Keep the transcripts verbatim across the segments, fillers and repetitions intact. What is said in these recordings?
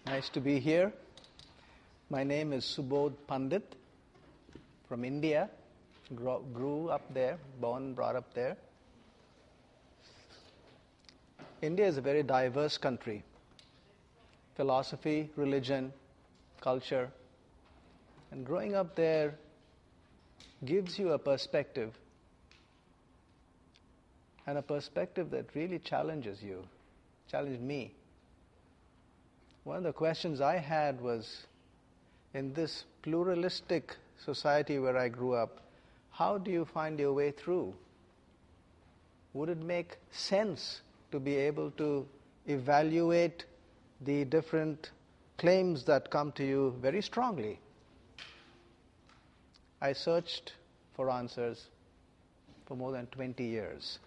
Nice to be here. My name is Subodh Pandit from India. Grew, grew up there, born, brought up there. India is a very diverse country. Philosophy, religion, culture. And growing up there gives you a perspective, and a perspective that really challenges you, challenged me. One of the questions I had was, in this pluralistic society where I grew up, how do you find your way through? Would it make sense to be able to evaluate the different claims that come to you very strongly? I searched for answers for more than twenty years.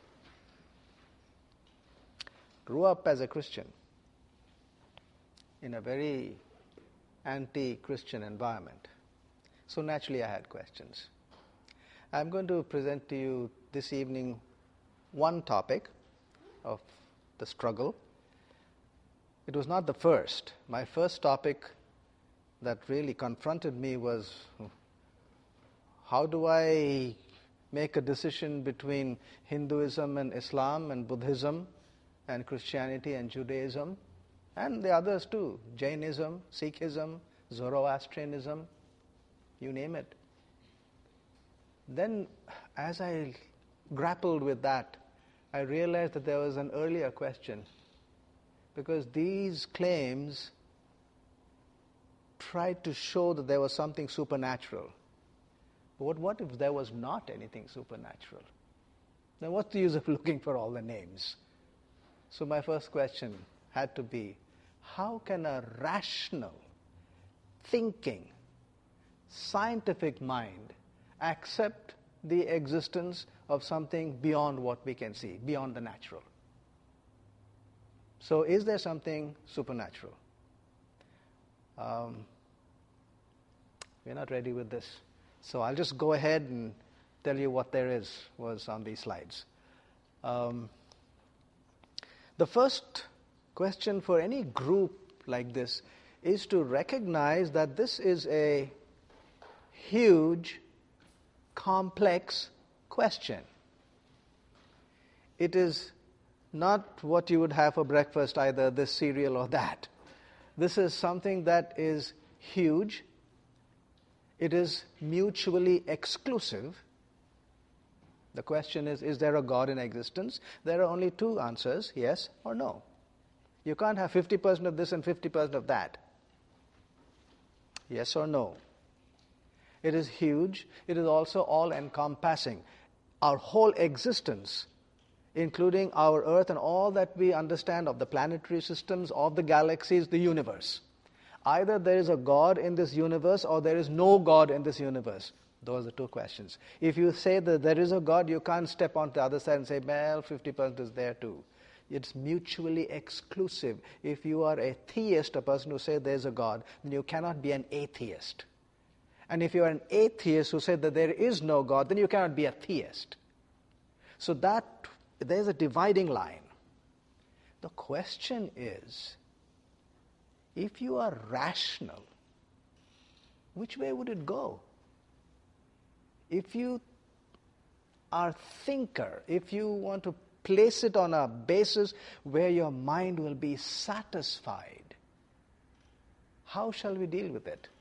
Grew up as a Christian in a very anti-Christian environment. So naturally I had questions. I'm going to present to you this evening one topic of the struggle. It was not the first. My first topic that really confronted me was, how do I make a decision between Hinduism and Islam and Buddhism and Christianity and Judaism and the others too, Jainism, Sikhism, Zoroastrianism, you name it. Then as I grappled with that, I realized that there was an earlier question, because these claims tried to show that there was something supernatural. But what if there was not anything supernatural? Then what's the use of looking for all the names? So my first question had to be, how can a rational, thinking, scientific mind accept the existence of something beyond what we can see, beyond the natural? So is there something supernatural? Um, we're not ready with this. So I'll just go ahead and tell you what there is, was on these slides. Um, the first question for any group like this is to recognize that this is a huge, complex question. It is not what you would have for breakfast, either this cereal or that. This is something that is huge. It is mutually exclusive. The question is, is there a God in existence? There are only two answers, yes or no. You can't have fifty percent of this and fifty percent of that. Yes or no. It is huge. It is also all-encompassing. Our whole existence, including our Earth and all that we understand of the planetary systems, of the galaxies, the universe. Either there is a God in this universe or there is no God in this universe. Those are the two questions. If you say that there is a God, you can't step on the other side and say, well, fifty percent is there too. It's mutually exclusive. If you are a theist, a person who says there's a God, then you cannot be an atheist. And if you are an atheist who says that there is no God, then you cannot be a theist. So that, there's a dividing line. The question is, if you are rational, which way would it go? If you are thinker, if you want to place it on a basis where your mind will be satisfied, how shall we deal with it?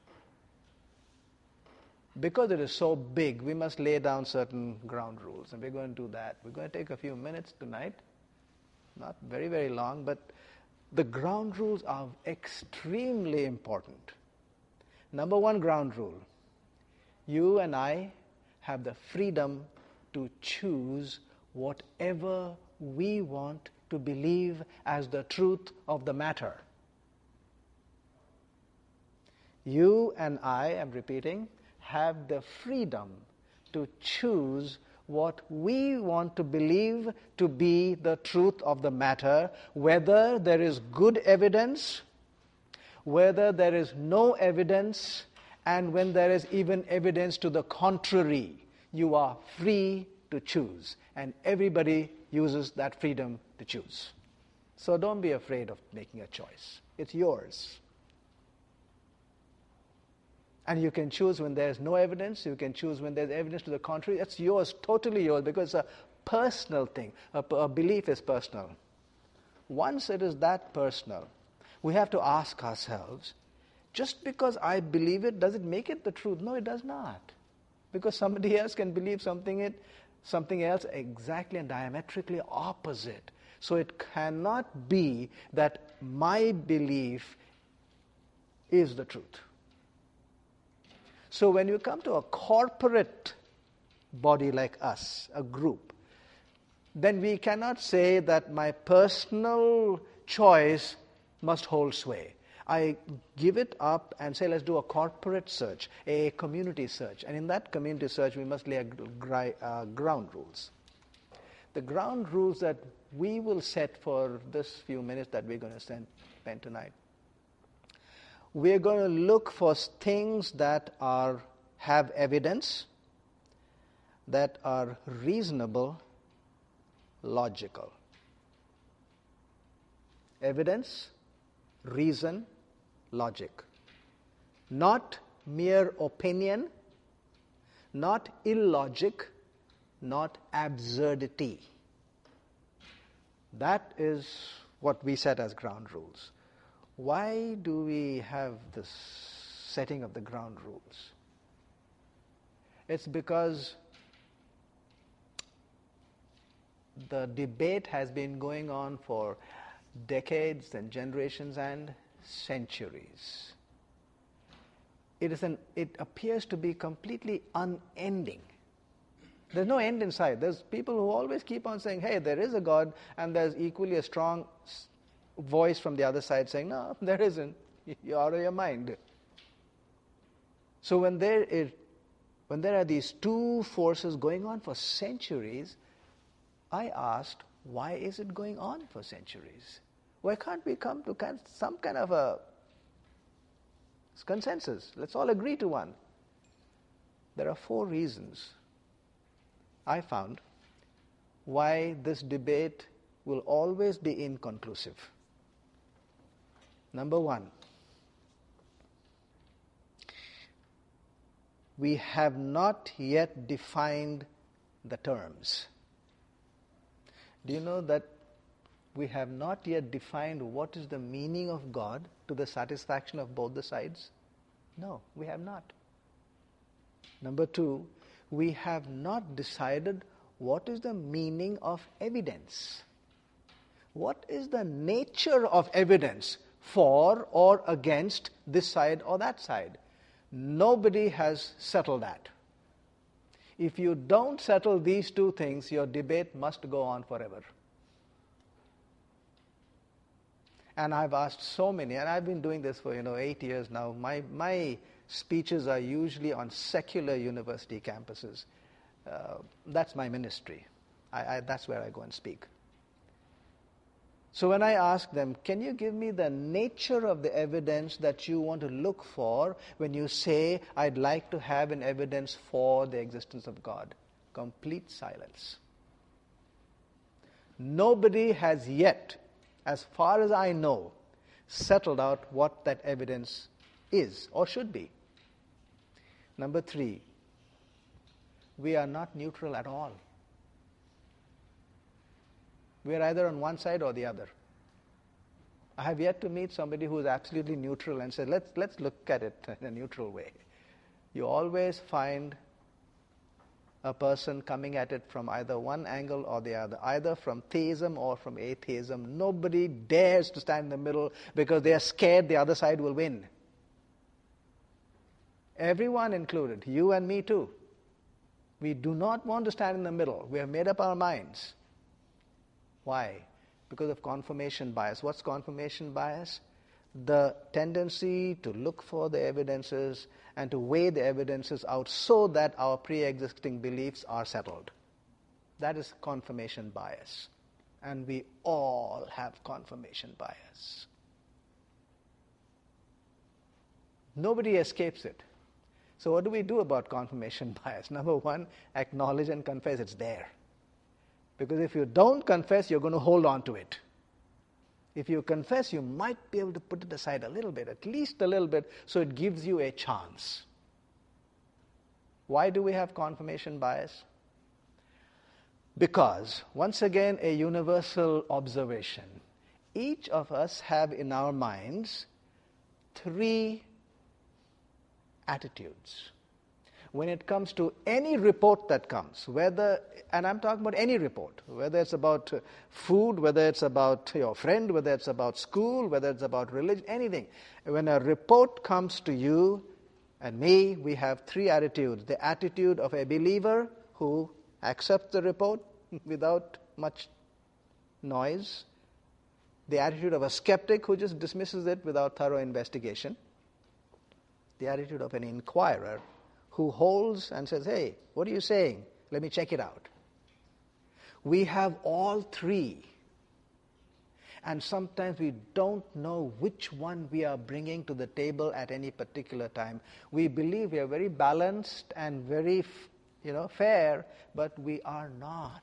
Because it is so big, we must lay down certain ground rules, and we're going to do that. We're going to take a few minutes tonight, not very, very long, but the ground rules are extremely important. Number one ground rule, you and I have the freedom to choose whatever we want to believe as the truth of the matter. You and I, I'm repeating, have the freedom to choose what we want to believe to be the truth of the matter, whether there is good evidence, whether there is no evidence, and when there is even evidence to the contrary. You are free to choose, and everybody uses that freedom to choose. So don't be afraid of making a choice. It's yours. And you can choose when there's no evidence. You can choose when there's evidence to the contrary. That's yours, totally yours, because it's a personal thing. A, a belief is personal. Once it is that personal, we have to ask ourselves, just because I believe it, does it make it the truth? No, it does not. Because somebody else can believe something it, something else exactly and diametrically opposite. So it cannot be that my belief is the truth. So when you come to a corporate body like us, a group, then we cannot say that my personal choice must hold sway. I give it up and say, let's do a corporate search, a community search. And in that community search, we must lay a gri- uh, ground rules. The ground rules that we will set for this few minutes that we're going to spend tonight. We're going to look for things that are have evidence, that are reasonable, logical. Evidence, reason, logic. Not mere opinion, not illogic, not absurdity. That is what we set as ground rules. Why do we have this setting of the ground rules? It's because the debate has been going on for decades and generations and centuries. It is an, it appears to be completely unending. There's no end in sight. There's people who always keep on saying, hey, there is a God, and there's equally a strong voice from the other side saying, no, there isn't. You're out of your mind. So when there is, when there are these two forces going on for centuries, I asked, why is it going on for centuries? Why can't we come to kind some kind of a consensus? Let's all agree to one. There are four reasons I found why this debate will always be inconclusive. Number one, we have not yet defined the terms. Do you know that we have not yet defined what is the meaning of God to the satisfaction of both the sides? No, we have not. Number two, we have not decided what is the meaning of evidence. What is the nature of evidence for or against this side or that side? Nobody has settled that. If you don't settle these two things, your debate must go on forever. And I've asked so many, and I've been doing this for, you know, eight years now. My my speeches are usually on secular university campuses. Uh, that's my ministry. I, I, that's where I go and speak. So when I ask them, can you give me the nature of the evidence that you want to look for when you say, I'd like to have an evidence for the existence of God? Complete silence. Nobody has yet, as far as I know, settled out what that evidence is or should be. Number three, we are not neutral at all. We are either on one side or the other. I have yet to meet somebody who is absolutely neutral and said, let's let's look at it in a neutral way. You always find a person coming at it from either one angle or the other, either from theism or from atheism. Nobody dares to stand in the middle because they are scared the other side will win. Everyone included, you and me too. We do not want to stand in the middle. We have made up our minds. Why? Because of confirmation bias. What's confirmation bias? The tendency to look for the evidences and to weigh the evidences out so that our pre-existing beliefs are settled. That is confirmation bias. And we all have confirmation bias. Nobody escapes it. So what do we do about confirmation bias? Number one, acknowledge and confess it's there. Because if you don't confess, you're going to hold on to it. If you confess, you might be able to put it aside a little bit, at least a little bit, so it gives you a chance. Why do we have confirmation bias? Because, once again, a universal observation. Each of us have in our minds three attitudes. When it comes to any report that comes, whether, and I'm talking about any report, whether it's about food, whether it's about your friend, whether it's about school, whether it's about religion, anything. When a report comes to you and me, we have three attitudes. The attitude of a believer who accepts the report without much noise. The attitude of a skeptic who just dismisses it without thorough investigation. The attitude of an inquirer who holds and says, hey, what are you saying? Let me check it out. We have all three. And sometimes we don't know which one we are bringing to the table at any particular time. We believe we are very balanced and very, you know, fair, but we are not.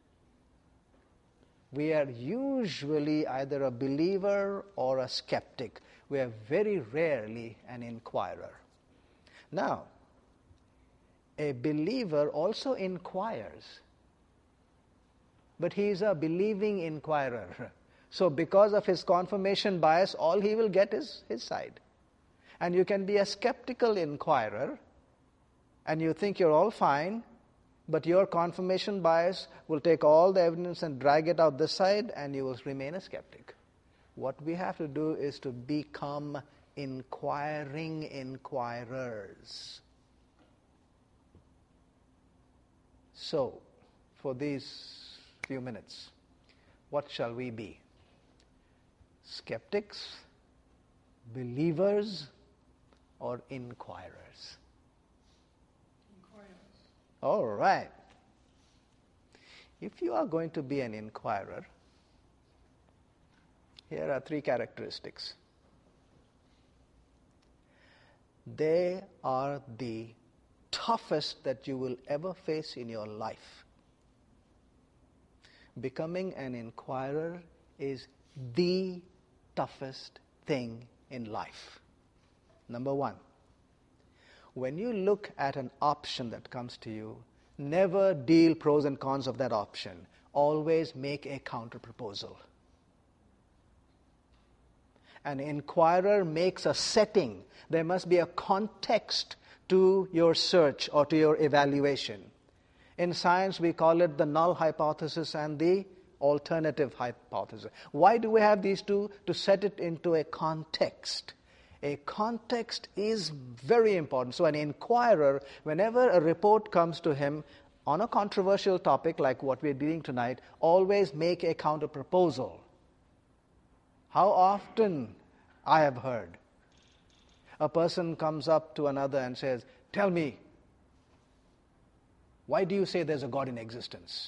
We are usually either a believer or a skeptic. We are very rarely an inquirer. Now, a believer also inquires, but he is a believing inquirer. So because of his confirmation bias, all he will get is his side. And you can be a skeptical inquirer, and you think you're all fine, but your confirmation bias will take all the evidence and drag it out this side, and you will remain a skeptic. What we have to do is to become inquiring inquirers. So, for these few minutes, what shall we be? Skeptics, believers, or inquirers? Inquirers. All right. If you are going to be an inquirer, here are three characteristics. They are the toughest that you will ever face in your life. Becoming an inquirer is the toughest thing in life. Number one, when you look at an option that comes to you, never deal pros and cons of that option. Always make a counter-proposal. An inquirer makes a setting. There must be a context to your search or to your evaluation. In science, we call it the null hypothesis and the alternative hypothesis. Why do we have these two? To set it into a context. A context is very important. So an inquirer, whenever a report comes to him on a controversial topic like what we're dealing tonight, always make a counter-proposal. How often I have heard a person comes up to another and says, tell me, why do you say there's a God in existence?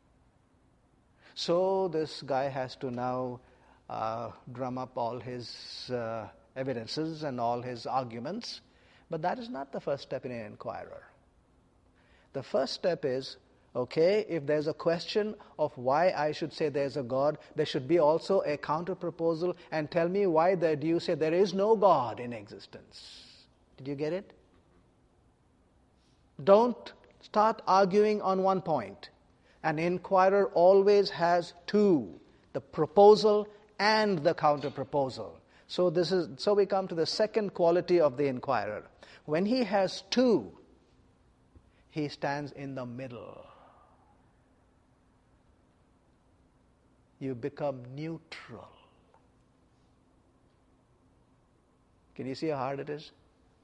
So this guy has to now uh, drum up all his uh, evidences and all his arguments. But that is not the first step in an inquirer. The first step is, okay, if there's a question of why I should say there's a God, there should be also a counter-proposal, and tell me why there, do you say there is no God in existence? Did you get it? Don't start arguing on one point. An inquirer always has two, the proposal and the counter-proposal. So this is so we come to the second quality of the inquirer. When he has two, he stands in the middle. You become neutral. Can you see how hard it is?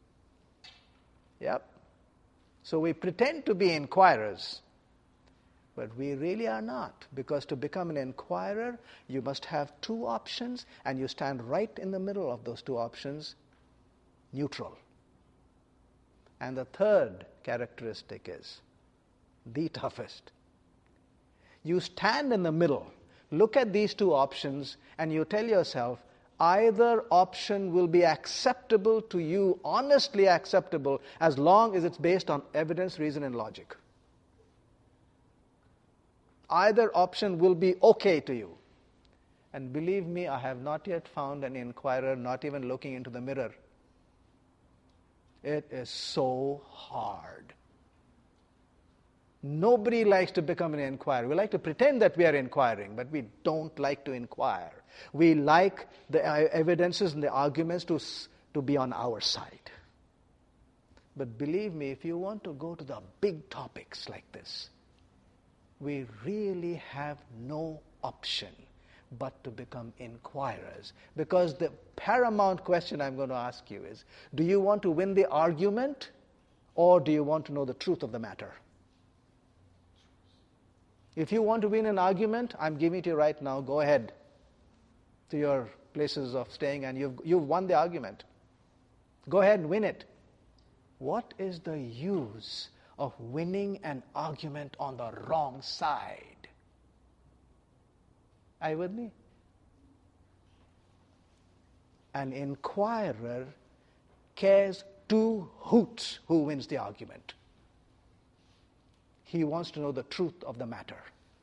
Yep. So we pretend to be inquirers, but we really are not. Because to become an inquirer, you must have two options, and you stand right in the middle of those two options, neutral. And the third characteristic is the toughest. You stand in the middle, look at these two options, and you tell yourself, either option will be acceptable to you, honestly acceptable, as long as it's based on evidence, reason, and logic. Either option will be okay to you. And believe me, I have not yet found an inquirer not even looking into the mirror. It is so hard. Nobody likes to become an inquirer. We like to pretend that we are inquiring, but we don't like to inquire. We like the evidences and the arguments to, to be on our side. But believe me, if you want to go to the big topics like this, we really have no option but to become inquirers. Because the paramount question I'm going to ask you is, do you want to win the argument, or do you want to know the truth of the matter? If you want to win an argument, I'm giving it to you right now, go ahead to your places of staying and you've, you've won the argument. Go ahead and win it. What is the use of winning an argument on the wrong side? Are you with me? An inquirer cares two hoots who wins the argument. He wants to know the truth of the matter.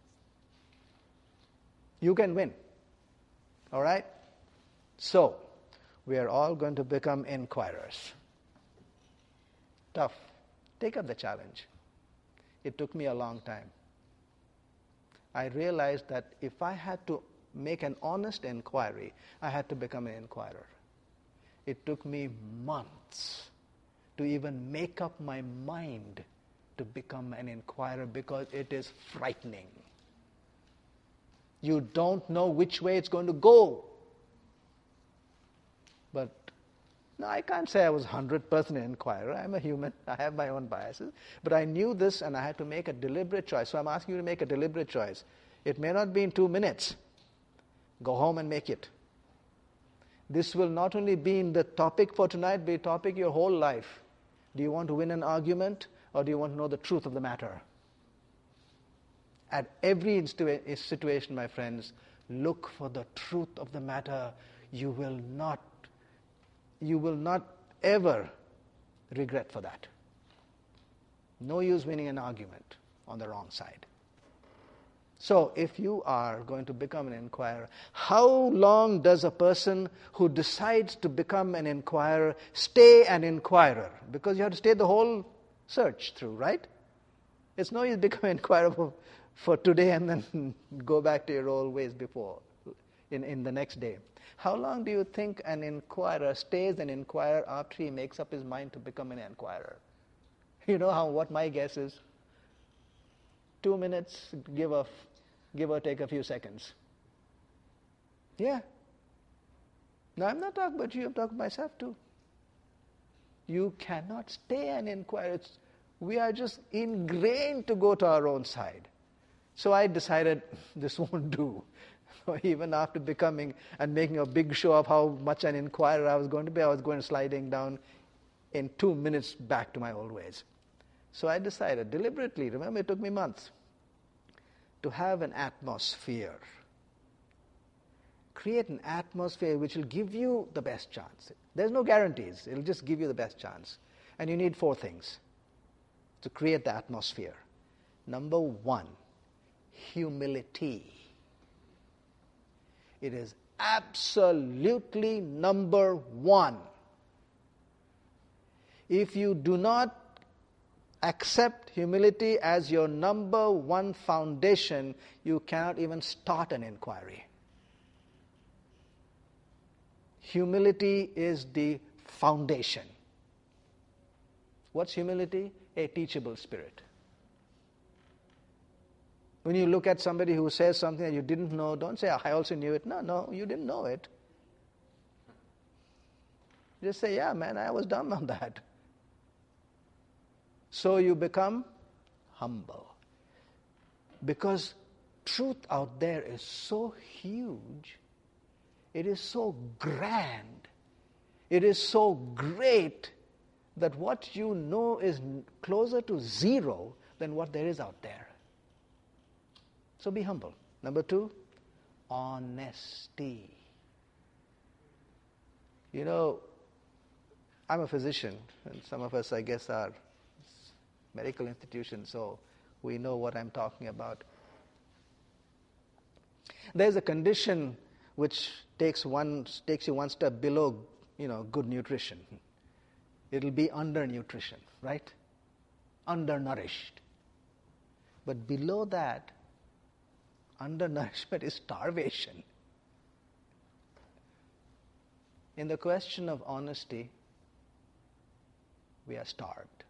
You can win. All right? So, we are all going to become inquirers. Tough. Take up the challenge. It took me a long time. I realized that if I had to make an honest inquiry, I had to become an inquirer. It took me months to even make up my mind to become an inquirer, because it is frightening. You don't know which way it's going to go. But no, I can't say I was one hundred percent an inquirer. I'm a human. I have my own biases. But I knew this, and I had to make a deliberate choice. So I'm asking you to make a deliberate choice. It may not be in two minutes. Go home and make it. This will not only be in the topic for tonight, be a topic your whole life. Do you want to win an argument, or do you want to know the truth of the matter? At every instu- situation, my friends, look for the truth of the matter. You will not, you will not ever regret for that. No use winning an argument on the wrong side. So, if you are going to become an inquirer, how long does a person who decides to become an inquirer stay an inquirer? Because you have to stay the whole search through, right? It's no use becoming an inquirer for, for today and then go back to your old ways before, in, in the next day. How long do you think an inquirer stays an inquirer after he makes up his mind to become an inquirer? You know how what my guess is? Two minutes, give a give or take a few seconds. Yeah. Now I'm not talking about you, I'm talking about myself too. You cannot stay an inquirer. It's, we are just ingrained to go to our own side. So I decided this won't do. Even after becoming and making a big show of how much an inquirer I was going to be, I was going sliding down in two minutes back to my old ways. So I decided deliberately, remember it took me months, to have an atmosphere. Create an atmosphere which will give you the best chance. There's no guarantees. It'll just give you the best chance. And you need four things to create the atmosphere. Number one, humility. It is absolutely number one. If you do not accept humility as your number one foundation, you cannot even start an inquiry. Humility is the foundation. What's humility? A teachable spirit. When you look at somebody who says something that you didn't know, don't say, I also knew it. No, no, you didn't know it. Just say, yeah, man, I was dumb on that. So you become humble. Because truth out there is so huge, it is so grand, it is so great, that what you know is closer to zero than what there is out there. So be humble. Number two, honesty. You know, I'm a physician, and some of us, I guess, are medical institutions, so we know what I'm talking about. There's a condition which takes one takes you one step below, you know, good nutrition. It'll be undernutrition, right? Undernourished. But below that, undernourishment is starvation. In the question of honesty, we are starved.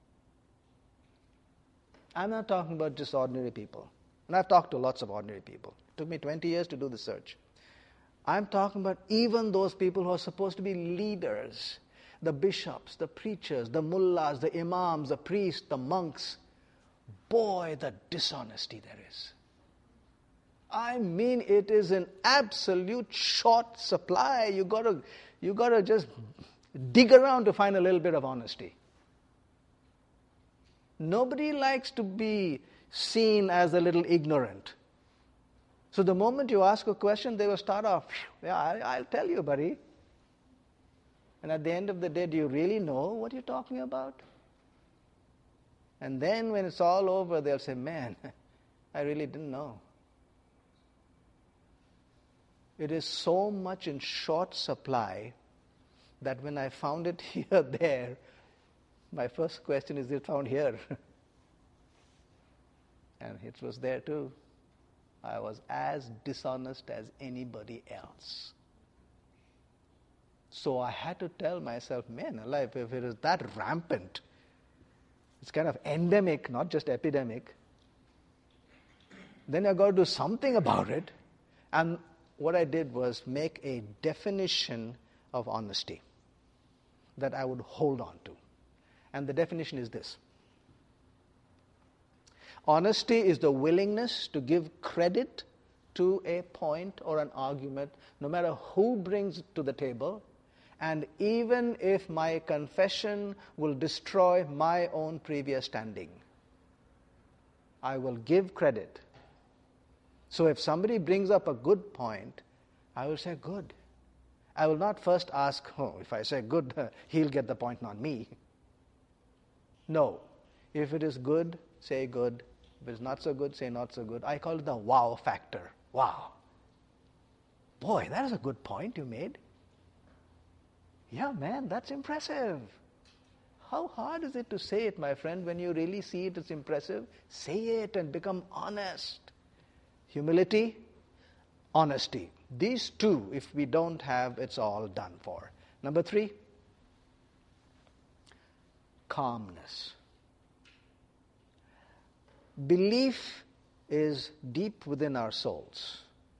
I'm not talking about just ordinary people. And I've talked to lots of ordinary people. It took me twenty years to do the search. I'm talking about even those people who are supposed to be leaders. The bishops, the preachers, the mullahs, the imams, the priests, the monks. Boy, the dishonesty there is. I mean, it is an absolute short supply. You gotta, you gotta just dig around to find a little bit of honesty. Nobody likes to be seen as a little ignorant. So the moment you ask a question, they will start off, yeah, I, I'll tell you, buddy. And at the end of the day, do you really know what you're talking about? And then when it's all over, they'll say, man, I really didn't know. It is so much in short supply that when I found it here, there, my first question is, is it found here? And it was there too. I was as dishonest as anybody else. So I had to tell myself, man alive, if it is that rampant, it's kind of endemic, not just epidemic, then I've got to do something about it. And what I did was make a definition of honesty that I would hold on to. And the definition is this. Honesty is the willingness to give credit to a point or an argument, no matter who brings it to the table, and even if my confession will destroy my own previous standing. I will give credit. So if somebody brings up a good point, I will say good. I will not first ask, oh, if I say good, he'll get the point, not me. No. If it is good, say good. If it's not so good, say not so good. I call it the wow factor. Wow. Boy, that is a good point you made. Yeah, man, that's impressive. How hard is it to say it, my friend, when you really see it as impressive? Say it and become honest. Humility, honesty. These two, if we don't have, it's all done for. Number three, calmness. Belief is deep within our souls.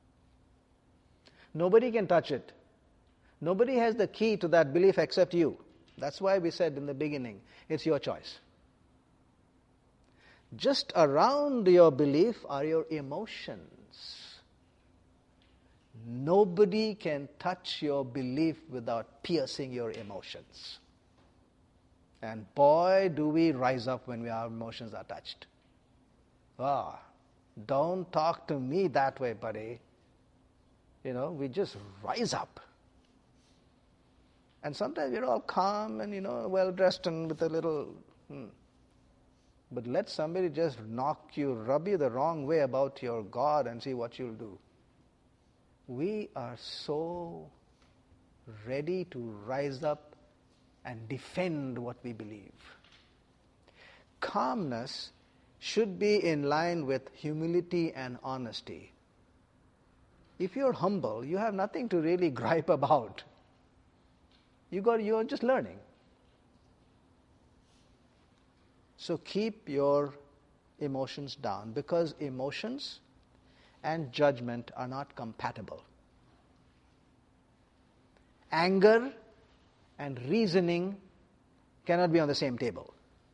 Nobody can touch it. Nobody has the key to that belief except you. That's why we said in the beginning, it's your choice. Just around your belief are your emotions. Nobody can touch your belief without piercing your emotions. And boy, do we rise up when we, our emotions are touched. Ah, don't talk to me that way, buddy. You know, we just rise up. And sometimes we're all calm and, you know, well-dressed and with a little... Hmm. But let somebody just knock you, rub you the wrong way about your God and see what you'll do. We are so ready to rise up and defend what we believe. Calmness should be in line with humility and honesty. If you're humble, you have nothing to really gripe about. You got, you're just learning. So keep your emotions down, because emotions and judgment are not compatible. Anger and reasoning cannot be on the same table.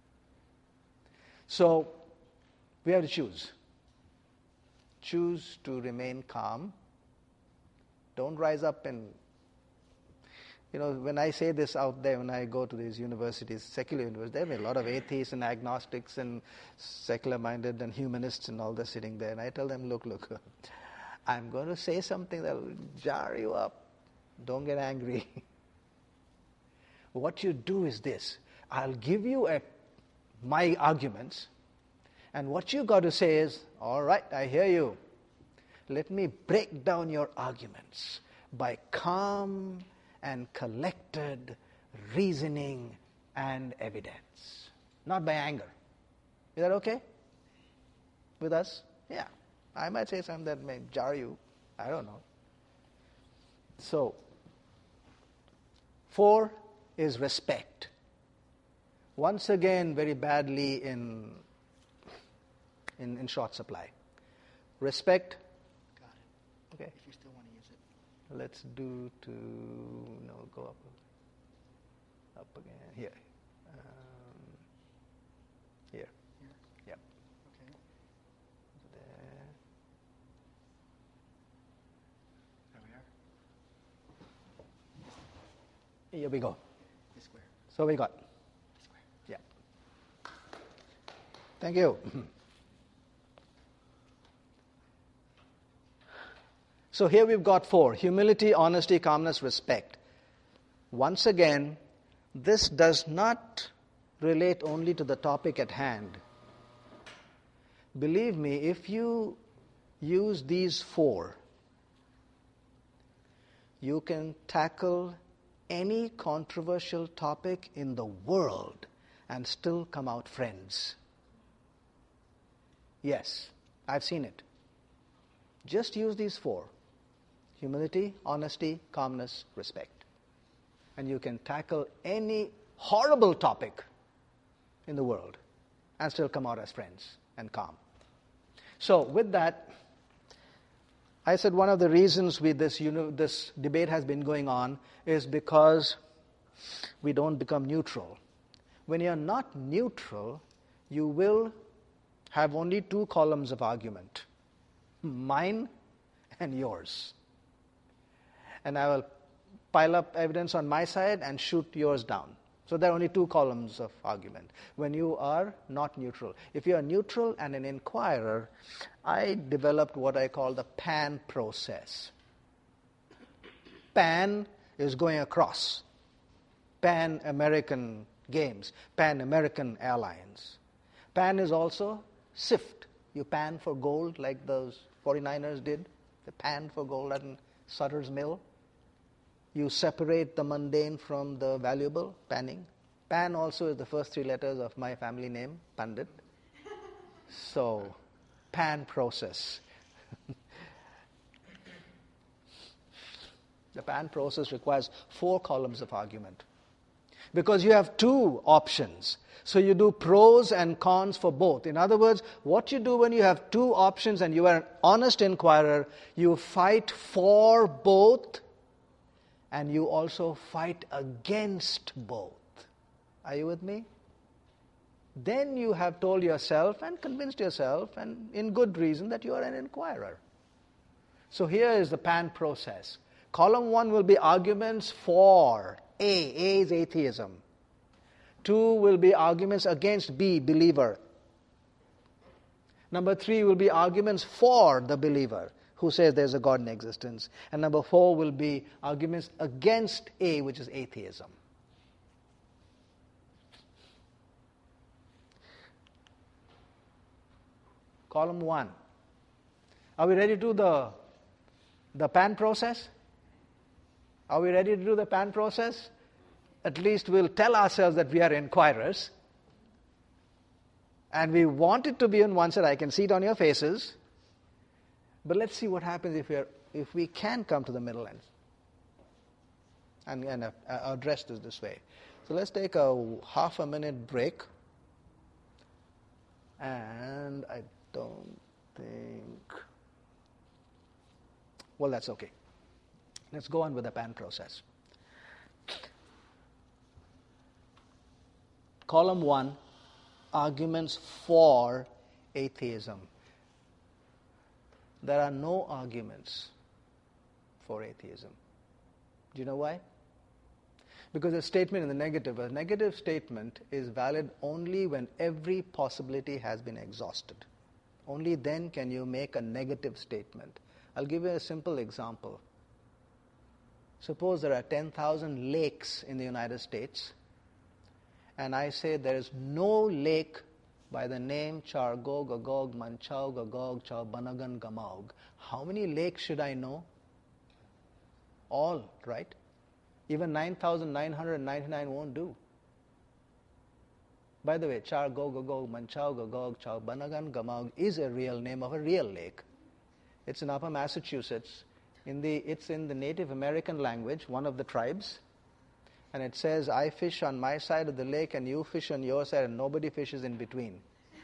So we have to choose. Choose to remain calm. Don't rise up and, you know, when I say this out there, when I go to these universities, secular universities, there are a lot of atheists and agnostics and secular-minded and humanists and all that sitting there. And I tell them, look, look, I'm going to say something that will jar you up. Don't get angry. What you do is this. I'll give you a, my arguments, and what you got to say is, all right, I hear you. Let me break down your arguments by calm and collected reasoning and evidence, not by anger. Is that okay? with us? Yeah. I might say something that may jar you. I don't know. So, four is respect. Once again, very badly in, in, in short supply. Respect. Got it. Okay. If you still want to use it. Let's do to, no, go up, up again, here. Um, here. Here. Yep. Okay. There. There we are. Here we go. This square. So we got. This square. Yeah. Thank you. So here we've got four: humility, honesty, calmness, respect. Once again, this does not relate only to the topic at hand. Believe me, if you use these four, you can tackle any controversial topic in the world and still come out friends. Yes, I've seen it. Just use these four: humility, honesty, calmness, respect. And you can tackle any horrible topic in the world and still come out as friends and calm. So with that, I said one of the reasons we this, you know, this debate has been going on is because we don't become neutral. When you're not neutral, you will have only two columns of argument, mine and yours. And I will pile up evidence on my side and shoot yours down. So there are only two columns of argument when you are not neutral. If you are neutral and an inquirer, I developed what I call the PAN process. PAN is going across. Pan-American Games, Pan-American Airlines. PAN is also SIFT. You pan for gold like those forty-niners did. They pan for gold at Sutter's Mill. You separate the mundane from the valuable, panning. Pan also is the first three letters of my family name, Pandit. So, PAN process. The PAN process requires four columns of argument. Because you have two options. So you do pros and cons for both. In other words, what you do when you have two options and you are an honest inquirer, you fight for both and you also fight against both. Are you with me? Then you have told yourself and convinced yourself, and in good reason, that you are an inquirer. So here is the PAN process. Column one will be arguments for A. A is atheism. Two will be arguments against B, believer. Number three will be arguments for the believer, who says there's a God in existence. And number four will be arguments against A, which is atheism. Column one. Are we ready to do the, the PAN process? Are we ready to do the PAN process? At least we'll tell ourselves that we are inquirers. And we want it to be on one side. I can see it on your faces. But let's see what happens if we are, if we can come to the middle and and, and uh, address this this way. So let's take a half a minute break. And I don't think... Well, that's okay. Let's go on with the PAN process. Column one, arguments for atheism. There are no arguments for atheism. Do you know why? Because a statement in the negative, a negative statement is valid only when every possibility has been exhausted. Only then can you make a negative statement. I'll give you a simple example. Suppose there are ten thousand lakes in the United States, and I say there is no lake by the name Chargo, Gagog, Manchau, Gagog, Chau, Banagan, Gamaug. How many lakes should I know? All, right? Even nine thousand nine hundred ninety-nine won't do. By the way, Char Go Go Go Manchau Gogog Chau Banagan Gamag is a real name of a real lake. It's in Upper Massachusetts. In the, it's in the Native American language, one of the tribes. And it says, I fish on my side of the lake and you fish on your side and nobody fishes in between.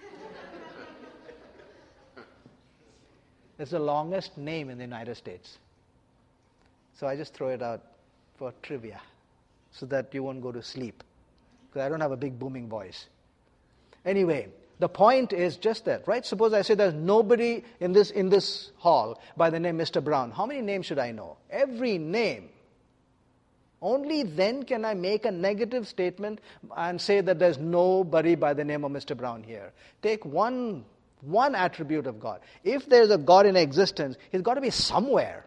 It's the longest name in the United States. So I just throw it out for trivia so that you won't go to sleep. Because I don't have a big booming voice. Anyway, the point is just that, right? Suppose I say there's nobody in this in this hall by the name Mister Brown. How many names should I know? Every name. Only then can I make a negative statement and say that there's nobody by the name of Mister Brown here. Take one, one attribute of God. If there's a God in existence, he's got to be somewhere.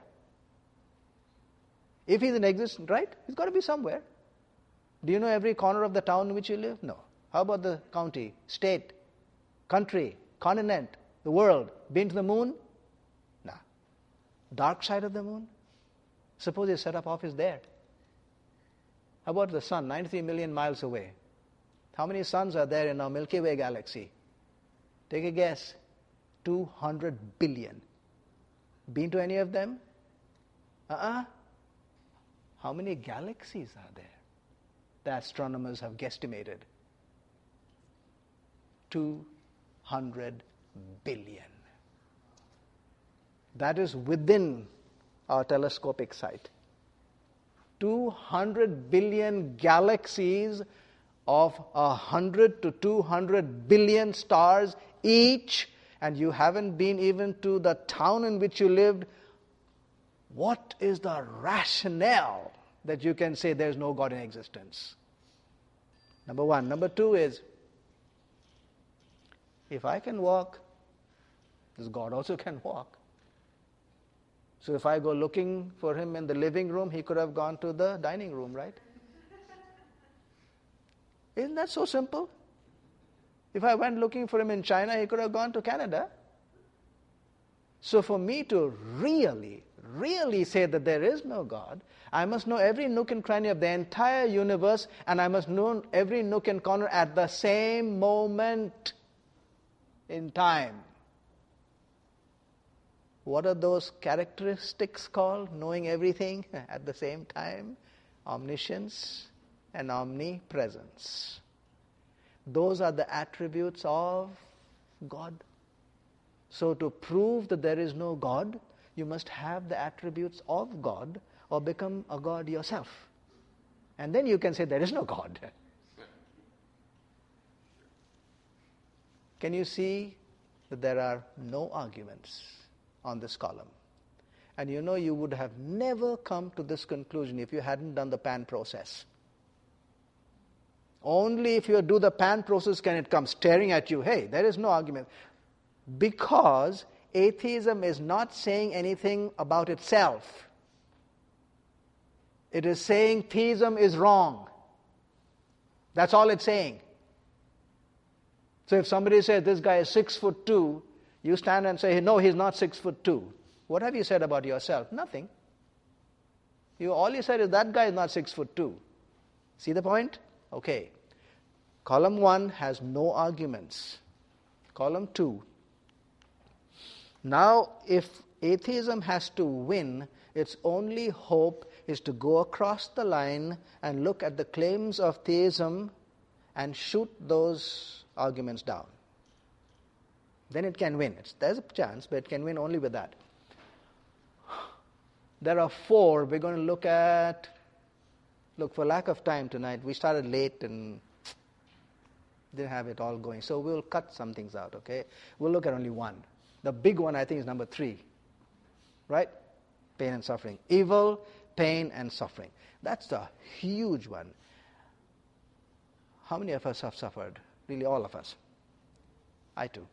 If he's in existence, right? He's got to be somewhere. Do you know every corner of the town in which you live? No. How about the county, state, country, continent, the world? Been to the moon? No. Dark side of the moon? Suppose you set up office there. How about the sun, ninety-three million miles away? How many suns are there in our Milky Way galaxy? Take a guess. two hundred billion. Been to any of them? Uh-uh. How many galaxies are there? The astronomers have guesstimated. two hundred billion. That is within our telescopic sight. two hundred billion galaxies of one hundred to two hundred billion stars each, and you haven't been even to the town in which you lived. What is the rationale that you can say there's no God in existence? Number one. Number two is, if I can walk, this God also can walk. So if I go looking for him in the living room, he could have gone to the dining room, right? Isn't that so simple? If I went looking for him in China, he could have gone to Canada. So for me to really, really say that there is no God, I must know every nook and cranny of the entire universe, and I must know every nook and corner at the same moment in time. What are those characteristics called? Knowing everything at the same time? Omniscience and omnipresence. Those are the attributes of God. So to prove that there is no God, you must have the attributes of God or become a God yourself. And then you can say there is no God. Can you see that there are no arguments on this column? And you know you would have never come to this conclusion if you hadn't done the Pan process. Only if you do the Pan process can it come staring at you, hey, there is no argument. Because atheism is not saying anything about itself. It is saying theism is wrong. That's all it's saying. So if somebody says this guy is six foot two, you stand and say, no, he's not six foot two. What have you said about yourself? Nothing. You all you said is that guy is not six foot two. See the point? Okay. Column one has no arguments. Column two. Now, if atheism has to win, its only hope is to go across the line and look at the claims of theism and shoot those arguments down. Then it can win. It's, there's a chance, but it can win only with that. There are four we're going to look at. Look, for lack of time tonight, we started late and didn't have it all going. So we'll cut some things out, okay? We'll look at only one. The big one, I think, is number three. Right? Pain and suffering. Evil, pain, and suffering. That's the huge one. How many of us have suffered? Really, all of us. I too.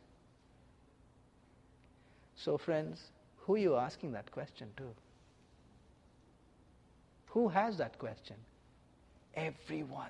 So, friends, who are you asking that question to? Who has that question? Everyone.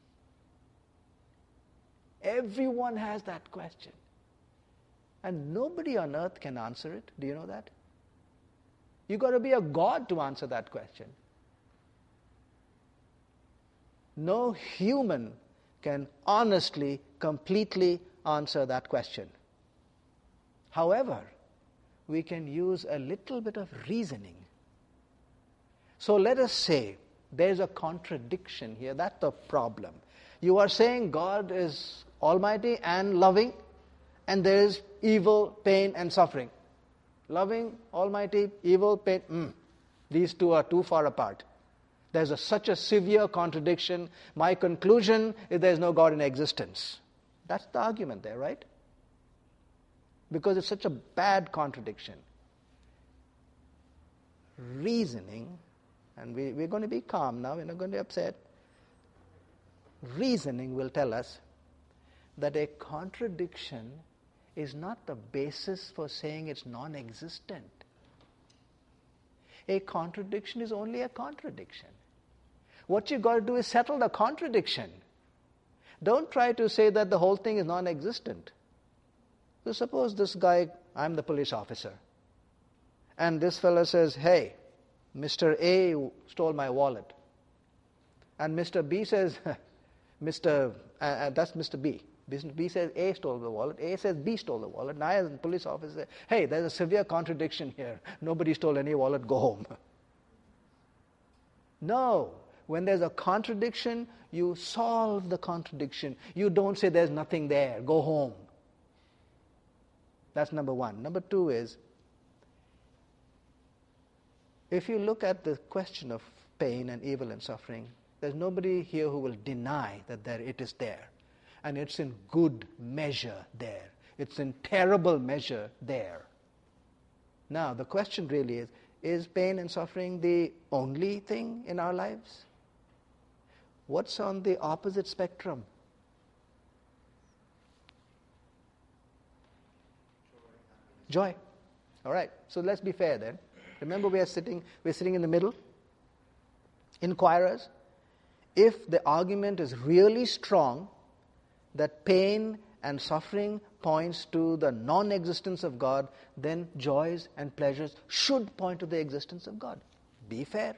Everyone has that question. And nobody on earth can answer it. Do you know that? You've got to be a God to answer that question. No human can honestly, completely answer that question. However, we can use a little bit of reasoning. So let us say there's a contradiction here. That's the problem. You are saying God is almighty and loving, and there is evil, pain, and suffering. Loving, almighty, evil, pain. Mm, these two are too far apart. There's a, such a severe contradiction. My conclusion is there is no God in existence. That's the argument there, right? Because it's such a bad contradiction. Reasoning, and we, we're going to be calm now, we're not going to be upset. Reasoning will tell us that a contradiction is not the basis for saying it's non-existent. A contradiction is only a contradiction. What you got to do is settle the contradiction. Don't try to say that the whole thing is non-existent. So suppose this guy, I'm the police officer, and this fellow says, hey, Mister A stole my wallet. And Mister B says, Mister Uh, uh, that's Mister B. Mister B says A stole the wallet. A says B stole the wallet. And I, as a police officer, say, hey, there's a severe contradiction here. Nobody stole any wallet. Go home. No. When there's a contradiction, you solve the contradiction. You don't say there's nothing there. Go home. That's number one. Number two is, if you look at the question of pain and evil and suffering, there's nobody here who will deny that there it is there. And it's in good measure there. It's in terrible measure there. Now, the question really is, is pain and suffering the only thing in our lives? What's on the opposite spectrum? Joy. All right. So let's be fair then. Remember, we are sitting, we're sitting in the middle. Inquirers, if the argument is really strong that pain and suffering points to the non-existence of God, then joys and pleasures should point to the existence of God. Be fair.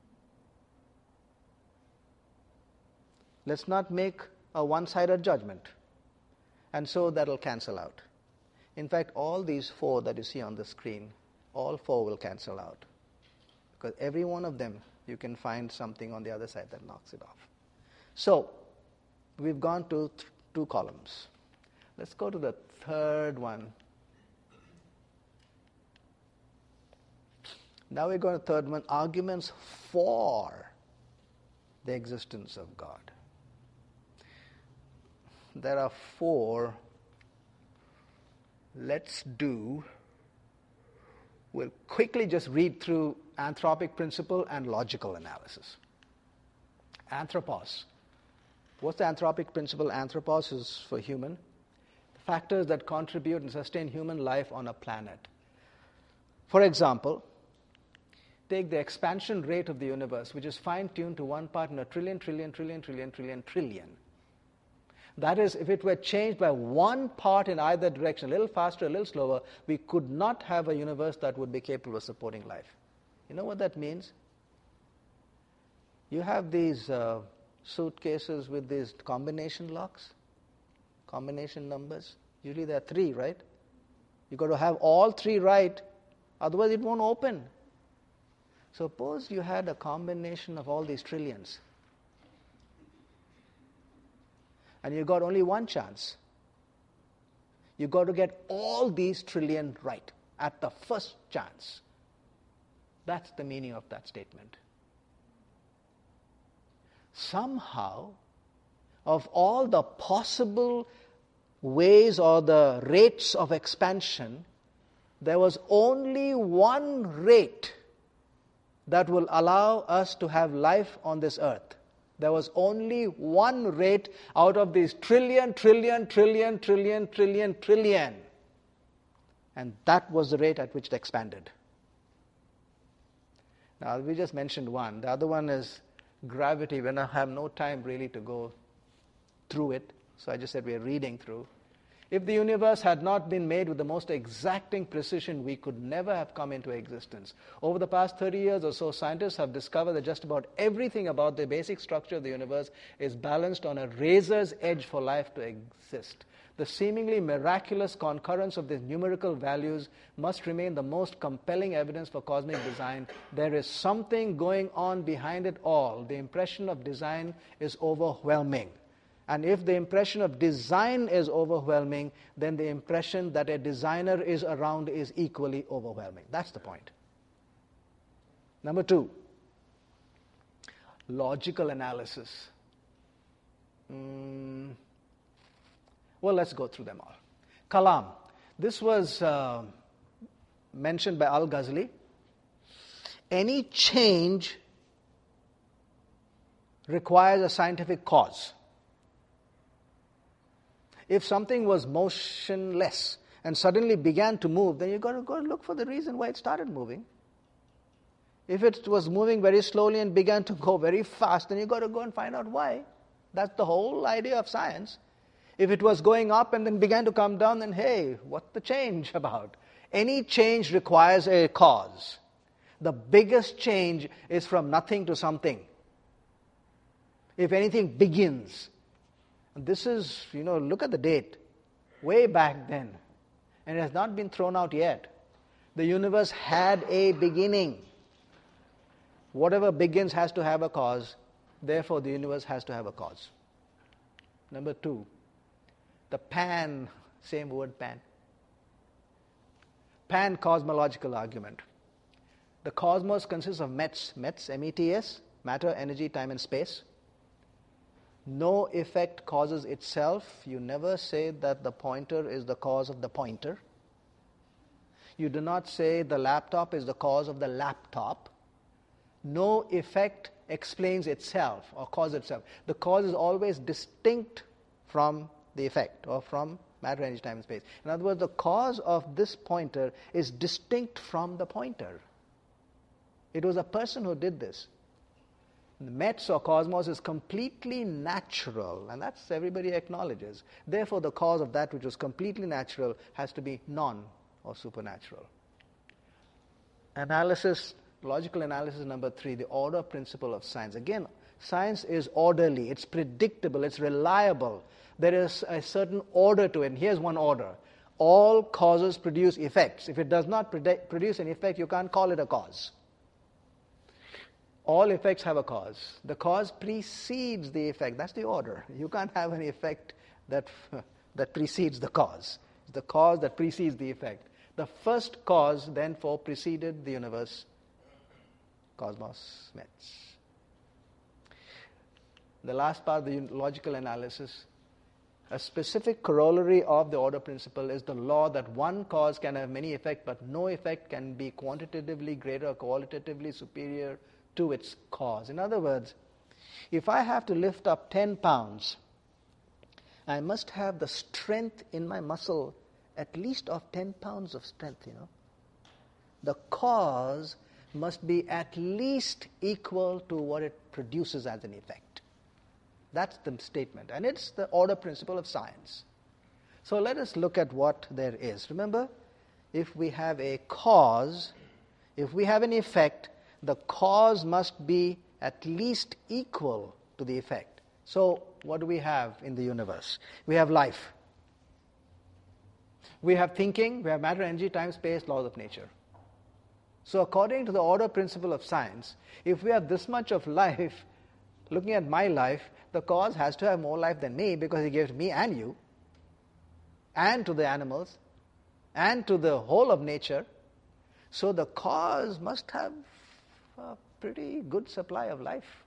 Let's not make a one-sided judgment. And so that'll cancel out. In fact, all these four that you see on the screen, all four will cancel out. Because every one of them, you can find something on the other side that knocks it off. So, we've gone to th- two columns. Let's go to the third one. Now we're going to the third one, arguments for the existence of God. There are four. Let's do, we'll quickly just read through anthropic principle and logical analysis. Anthropos. What's the anthropic principle? Anthropos is for human. Factors that contribute and sustain human life on a planet. For example, take the expansion rate of the universe, which is fine-tuned to one part in a trillion, trillion, trillion, trillion, trillion, trillion. That is, if it were changed by one part in either direction, a little faster, a little slower, we could not have a universe that would be capable of supporting life. You know what that means? You have these uh, suitcases with these combination locks, combination numbers. Usually there are three, right? You've got to have all three right, otherwise it won't open. Suppose you had a combination of all these trillions, and you got only one chance. You got to get all these trillion right at the first chance. That's the meaning of that statement. Somehow, of all the possible ways or the rates of expansion, there was only one rate that will allow us to have life on this earth. There was only one rate out of these trillion, trillion, trillion, trillion, trillion, trillion. And that was the rate at which it expanded. Now, we just mentioned one. The other one is gravity. When I have no time really to go through it, so I just said we are reading through. If the universe had not been made with the most exacting precision, we could never have come into existence. Over the past thirty years or so, scientists have discovered that just about everything about the basic structure of the universe is balanced on a razor's edge for life to exist. The seemingly miraculous concurrence of these numerical values must remain the most compelling evidence for cosmic design. There is something going on behind it all. The impression of design is overwhelming. And if the impression of design is overwhelming, then the impression that a designer is around is equally overwhelming. That's the point. Number two, logical analysis. Mm. Well, let's go through them all. Kalam. This was uh, mentioned by Al-Ghazali. Any change requires a scientific cause. If something was motionless and suddenly began to move, then you've got to go and look for the reason why it started moving. If it was moving very slowly and began to go very fast, then you've got to go and find out why. That's the whole idea of science. If it was going up and then began to come down, then hey, what's the change about? Any change requires a cause. The biggest change is from nothing to something. If anything begins, this is, you know, look at the date, way back then, and it has not been thrown out yet. The universe had a beginning. Whatever begins has to have a cause, therefore the universe has to have a cause. Number two, the pan, same word pan. Pan-cosmological argument. The cosmos consists of METS, METS, M E T S, matter, energy, time and space. No effect causes itself. You never say that the pointer is the cause of the pointer. You do not say the laptop is the cause of the laptop. No effect explains itself or causes itself. The cause is always distinct from the effect or from matter, energy, time and space. In other words, the cause of this pointer is distinct from the pointer. It was a person who did this. The METS or cosmos is completely natural, and that's everybody acknowledges. Therefore, the cause of that which was completely natural has to be non or supernatural. Analysis, logical analysis number three, the order principle of science. Again, science is orderly, it's predictable, it's reliable. There is a certain order to it, and here's one order. All causes produce effects. If it does not predict, produce an effect, you can't call it a cause. All effects have a cause. The cause precedes the effect. That's the order. You can't have an effect that, that precedes the cause. It's the cause that precedes the effect. The first cause, therefore, preceded the universe, cosmos, METS. The last part, the logical analysis. A specific corollary of the order principle is the law that one cause can have many effects, but no effect can be quantitatively greater or qualitatively superior to its cause. In other words, if I have to lift up ten pounds, I must have the strength in my muscle at least of ten pounds of strength, you know. The cause must be at least equal to what it produces as an effect. That's the statement, and it's the order principle of science. So let us look at what there is. Remember, if we have a cause, if we have an effect, the cause must be at least equal to the effect. So what do we have in the universe? We have life. We have thinking, we have matter, energy, time, space, laws of nature. So according to the order principle of science, if we have this much of life, looking at my life, the cause has to have more life than me because he gave to me and you, and to the animals, and to the whole of nature. So the cause must have a pretty good supply of life.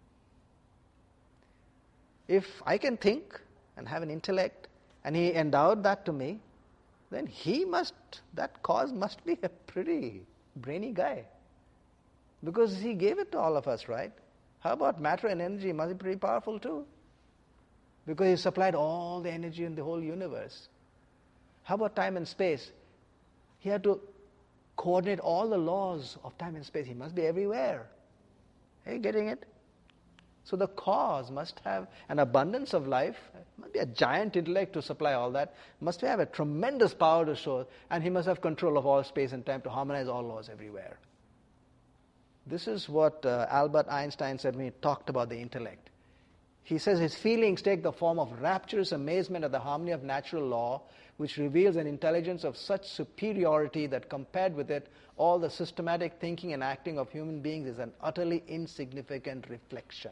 If I can think and have an intellect, and he endowed that to me, then he must, that cause must be a pretty brainy guy. Because he gave it to all of us, right? How about matter and energy? Must be pretty powerful too. Because he supplied all the energy in the whole universe. How about time and space? He had to coordinate all the laws of time and space. He must be everywhere. Are you getting it? So the cause must have an abundance of life, must be a giant intellect to supply all that, must have a tremendous power to show, and he must have control of all space and time to harmonize all laws everywhere. This is what uh, Albert Einstein said when he talked about the intellect. He says his feelings take the form of rapturous amazement at the harmony of natural law, which reveals an intelligence of such superiority that compared with it, all the systematic thinking and acting of human beings is an utterly insignificant reflection.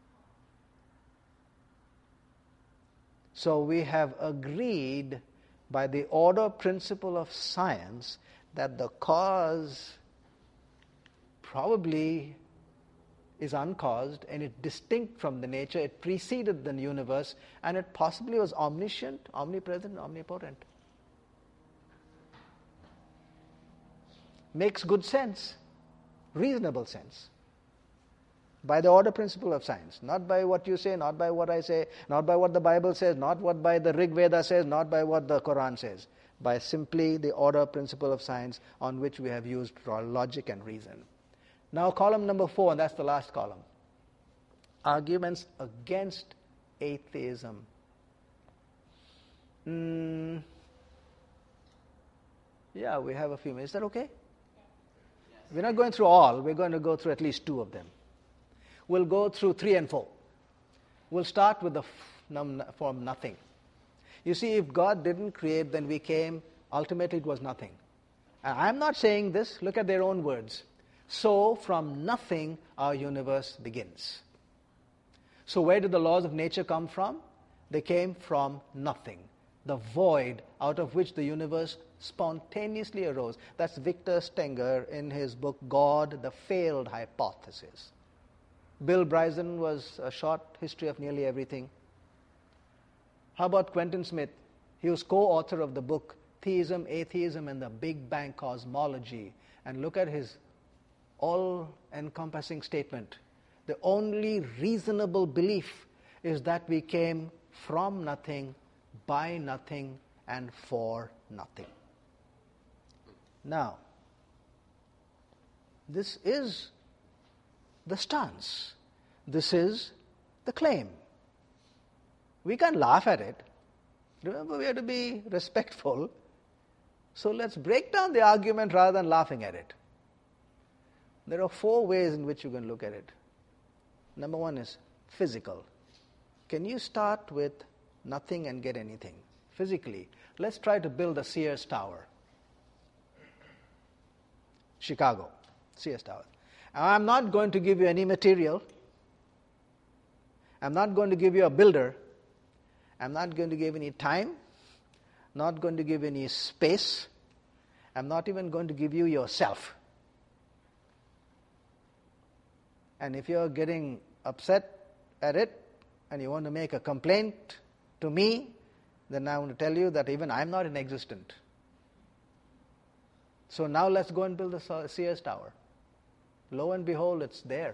So we have agreed by the order principle of science that the cause probably is uncaused and it's distinct from the nature. It preceded the universe and it possibly was omniscient, omnipresent, omnipotent. Makes good sense, reasonable sense. By the order principle of science, not by what you say, not by what I say, not by what the Bible says, not what by the Rig Veda says, not by what the Quran says, by simply the order principle of science on which we have used logic and reason. Now column number four, and that's the last column. Arguments against atheism. Mm, yeah, we have a few minutes. Is that okay? Yes. We're not going through all. We're going to go through at least two of them. We'll go through three and four. We'll start with the form nothing. You see, if God didn't create, then we came, ultimately it was nothing. And I'm not saying this, look at their own words. So from nothing our universe begins. So where did the laws of nature come from? They came from nothing, the void out of which the universe spontaneously arose. That's Victor Stenger in his book, God, the Failed Hypothesis. Bill Bryson was a short history of nearly everything. How about Quentin Smith? He was co-author of the book Theism, Atheism, and the Big Bang Cosmology. And look at his all-encompassing statement. The only reasonable belief is that we came from nothing, by nothing, and for nothing. Now, this is the stance. This is the claim. We can't laugh at it. Remember, we have to be respectful. So let's break down the argument rather than laughing at it. There are four ways in which you can look at it. Number one is physical. Can you start with nothing and get anything? Physically, let's try to build a Sears Tower. Chicago, Sears Tower. I'm not going to give you any material. I'm not going to give you a builder. I'm not going to give any time. Not going to give any space. I'm not even going to give you yourself. And if you're getting upset at it and you want to make a complaint to me, then I want to tell you that even I'm not inexistent. So now let's go and build the Sears Tower. Lo and behold, it's there.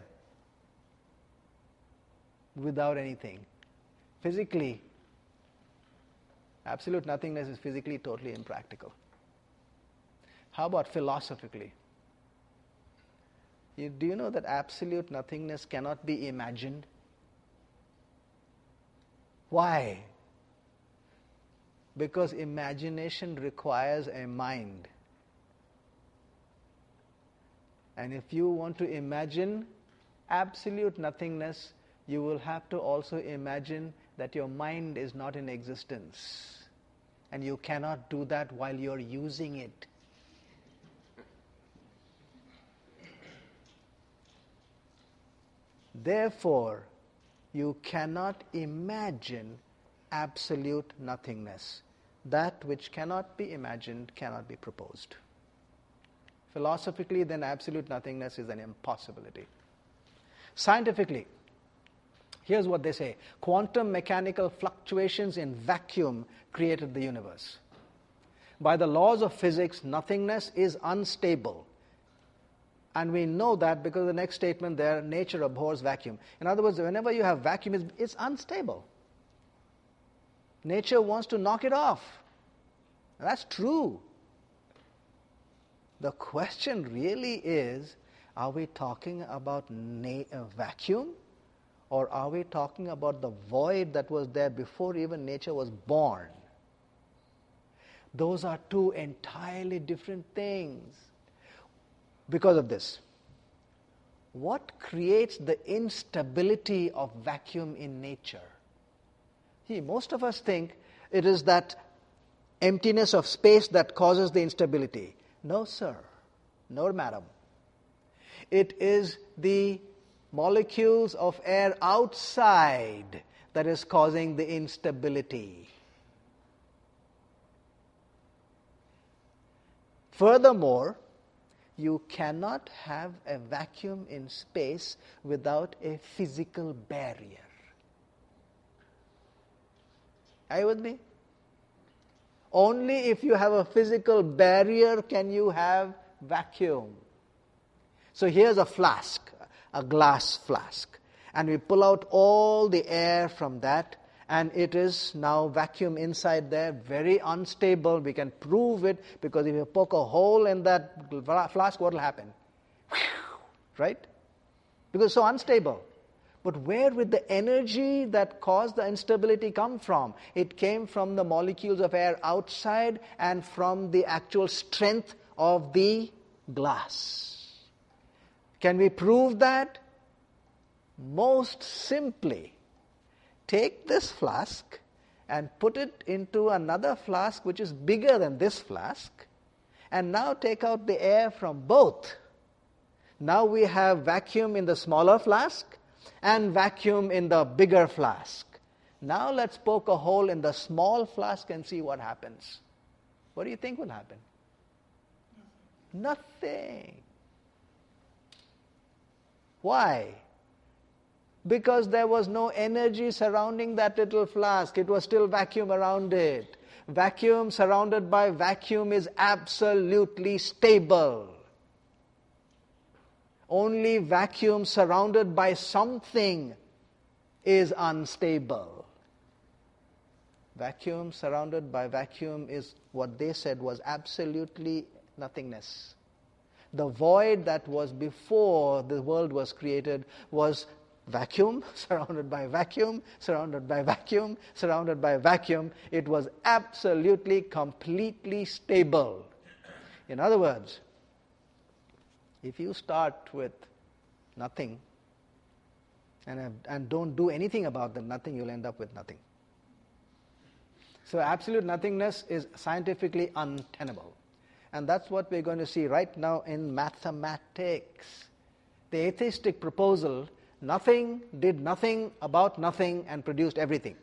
Without anything. Physically, absolute nothingness is physically totally impractical. How about philosophically? You, do you know that absolute nothingness cannot be imagined? Why? Because imagination requires a mind. And if you want to imagine absolute nothingness, you will have to also imagine that your mind is not in existence. And you cannot do that while you're using it. Therefore, you cannot imagine absolute nothingness. That which cannot be imagined cannot be proposed. Philosophically, then absolute nothingness is an impossibility. Scientifically, here's what they say. Quantum mechanical fluctuations in vacuum created the universe. By the laws of physics, nothingness is unstable. And we know that because the next statement there, nature abhors vacuum. In other words, whenever you have vacuum, it's, it's unstable. Nature wants to knock it off. And that's true. The question really is, are we talking about na- a vacuum Or are we talking about the void that was there before even nature was born? Those are two entirely different things. Because of this, what creates the instability of vacuum in nature? See, most of us think it is that emptiness of space that causes the instability. No, sir. No, madam. It is the molecules of air outside that is causing the instability. Furthermore, you cannot have a vacuum in space without a physical barrier. Are you with me? Only if you have a physical barrier can you have vacuum. So here's a flask, a glass flask, and we pull out all the air from that, and it is now vacuum inside there, very unstable. We can prove it because if you poke a hole in that flask, what will happen? Right? Because it's so unstable. But where would the energy that caused the instability come from? It came from the molecules of air outside and from the actual strength of the glass. Can we prove that? Most simply, take this flask and put it into another flask which is bigger than this flask, and now take out the air from both. Now we have vacuum in the smaller flask and vacuum in the bigger flask. Now let's poke a hole in the small flask and see what happens. What do you think will happen? Nothing. Why? Because there was no energy surrounding that little flask. It was still vacuum around it. Vacuum surrounded by vacuum is absolutely stable. Only vacuum surrounded by something is unstable. Vacuum surrounded by vacuum is what they said was absolutely nothingness. The void that was before the world was created was vacuum, surrounded by vacuum, surrounded by vacuum, surrounded by vacuum. It was absolutely, completely stable. In other words, if you start with nothing and, and don't do anything about the nothing, you'll end up with nothing. So absolute nothingness is scientifically untenable. And that's what we're going to see right now in mathematics. The atheistic proposal, nothing did nothing about nothing and produced everything.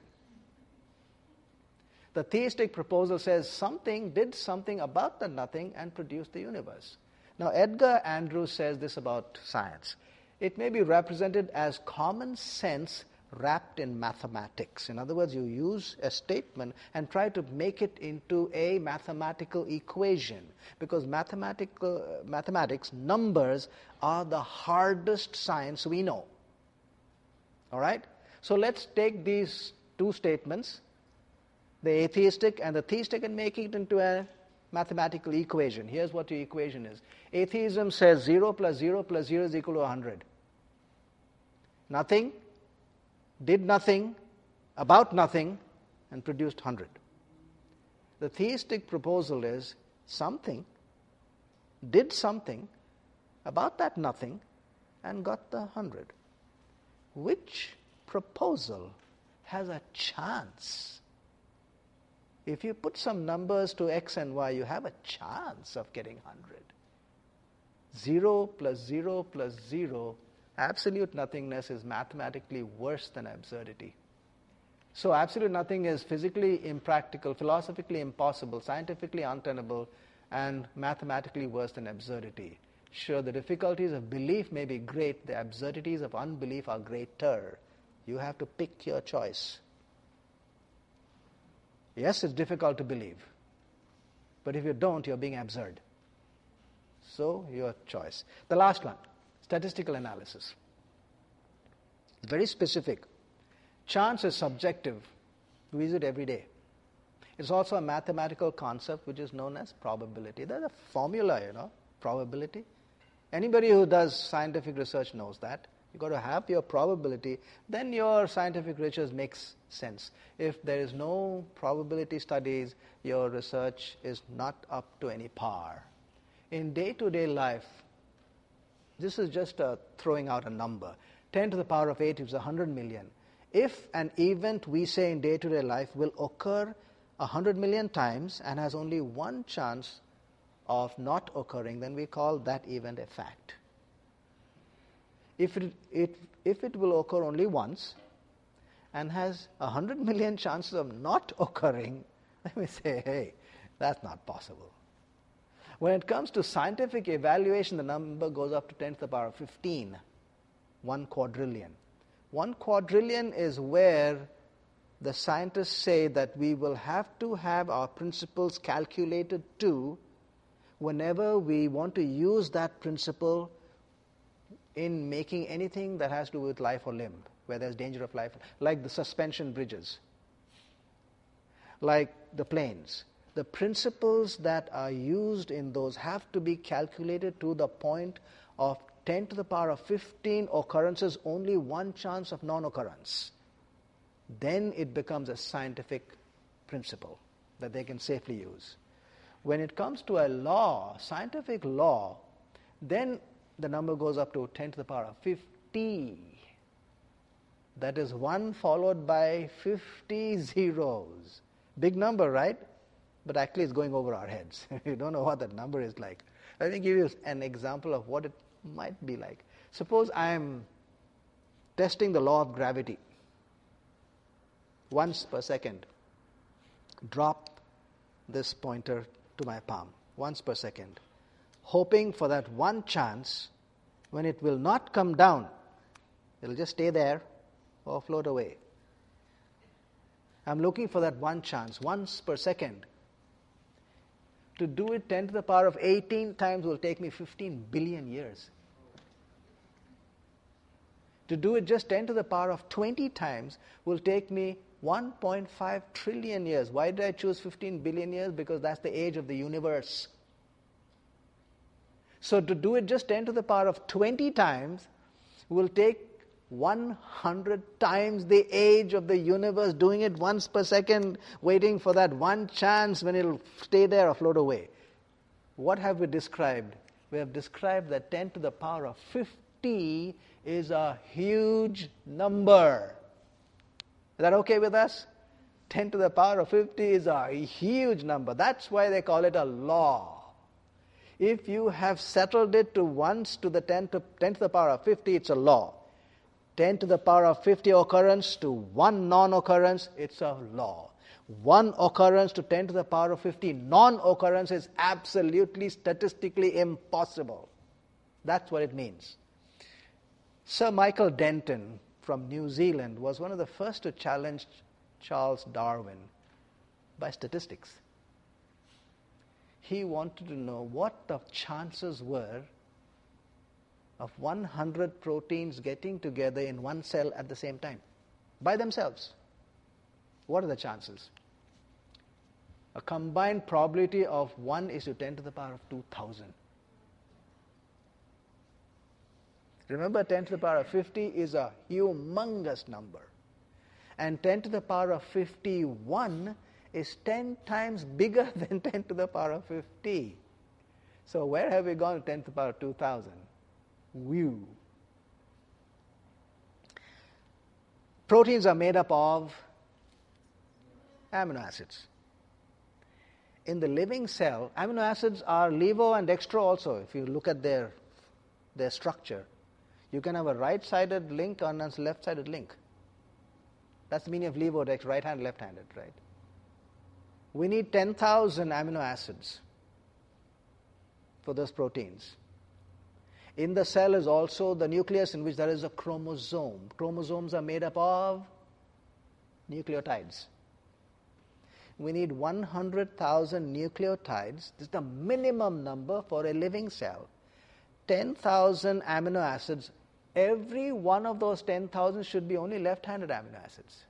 The theistic proposal says something did something about the nothing and produced the universe. Now, Edgar Andrews says this about science. It may be represented as common sense wrapped in mathematics. In other words, you use a statement and try to make it into a mathematical equation, because mathematical mathematics, numbers, are the hardest science we know. All right? So let's take these two statements, the atheistic and the theistic, and make it into a mathematical equation. Here's what your equation is. Atheism says zero plus zero plus zero is equal to one hundred. Nothing did nothing about nothing and produced one hundred. The theistic proposal is something did something about that nothing and got the one hundred. Which proposal has a chance? If you put some numbers to x and y, you have a chance of getting one hundred. zero plus zero plus zero, absolute nothingness is mathematically worse than absurdity. So absolute nothing is physically impractical, philosophically impossible, scientifically untenable, and mathematically worse than absurdity. Sure, the difficulties of belief may be great, the absurdities of unbelief are greater. You have to pick your choice. Yes, it's difficult to believe, but if you don't, you're being absurd. So, your choice. The last one, statistical analysis. Very specific. Chance is subjective. We use it every day. It's also a mathematical concept which is known as probability. There's a formula, you know, probability. Anybody who does scientific research knows that. You've got to have your probability. Then your scientific research makes sense. If there is no probability studies, your research is not up to any par. In day-to-day life, this is just a throwing out a number. ten to the power of eight is one hundred million. If an event we say in day-to-day life will occur one hundred million times and has only one chance of not occurring, then we call that event a fact. If it, it, if it will occur only once and has one hundred million chances of not occurring, then we say, hey, that's not possible. When it comes to scientific evaluation, the number goes up to ten to the power of fifteen, one quadrillion. One quadrillion is where the scientists say that we will have to have our principles calculated to whenever we want to use that principle in making anything that has to do with life or limb, where there's danger of life, like the suspension bridges, like the planes. The principles that are used in those have to be calculated to the point of ten to the power of fifteen occurrences, only one chance of non-occurrence. Then it becomes a scientific principle that they can safely use. When it comes to a law, scientific law, then the number goes up to ten to the power of fifty. That is one followed by fifty zeros. Big number, right? But actually it's going over our heads. You don't know what that number is like. Let me give you an example of what it might be like. Suppose I am testing the law of gravity. Once per second. Drop this pointer to my palm. Once per second. Hoping for that one chance when it will not come down. It will just stay there or float away. I'm looking for that one chance, once per second. To do it ten to the power of eighteen times will take me fifteen billion years. To do it just ten to the power of twenty times will take me one point five trillion years. Why did I choose fifteen billion years? Because that's the age of the universe. So to do it just ten to the power of twenty times will take one hundred times the age of the universe, doing it once per second, waiting for that one chance when it will stay there or float away. What have we described? We have described that ten to the power of fifty is a huge number. Is that okay with us? ten to the power of fifty is a huge number. That's why they call it a law. If you have settled it to once to the ten to, ten to the power of fifty, it's a law. ten to the power of fifty occurrence to one non-occurrence, it's a law. One occurrence to ten to the power of fifty non-occurrence is absolutely statistically impossible. That's what it means. Sir Michael Denton from New Zealand was one of the first to challenge Charles Darwin by statistics. He wanted to know what the chances were of one hundred proteins getting together in one cell at the same time, by themselves. What are the chances? A combined probability of one is to ten to the power of two thousand. Remember, ten to the power of fifty is a humongous number. And ten to the power of fifty-one is ten times bigger than ten to the power of fifty. So where have we gone to ten to the power of two thousand? Whew. Proteins are made up of amino acids. In the living cell, amino acids are levo and dextro also. If you look at their, their structure, you can have a right-sided link and a left-sided link. That's the meaning of levo, dextro, right-handed, left-handed, right? We need ten thousand amino acids for those proteins. In the cell is also the nucleus in which there is a chromosome. Chromosomes are made up of nucleotides. We need one hundred thousand nucleotides. This is the minimum number for a living cell. ten thousand amino acids. Every one of those ten thousand should be only left-handed amino acids.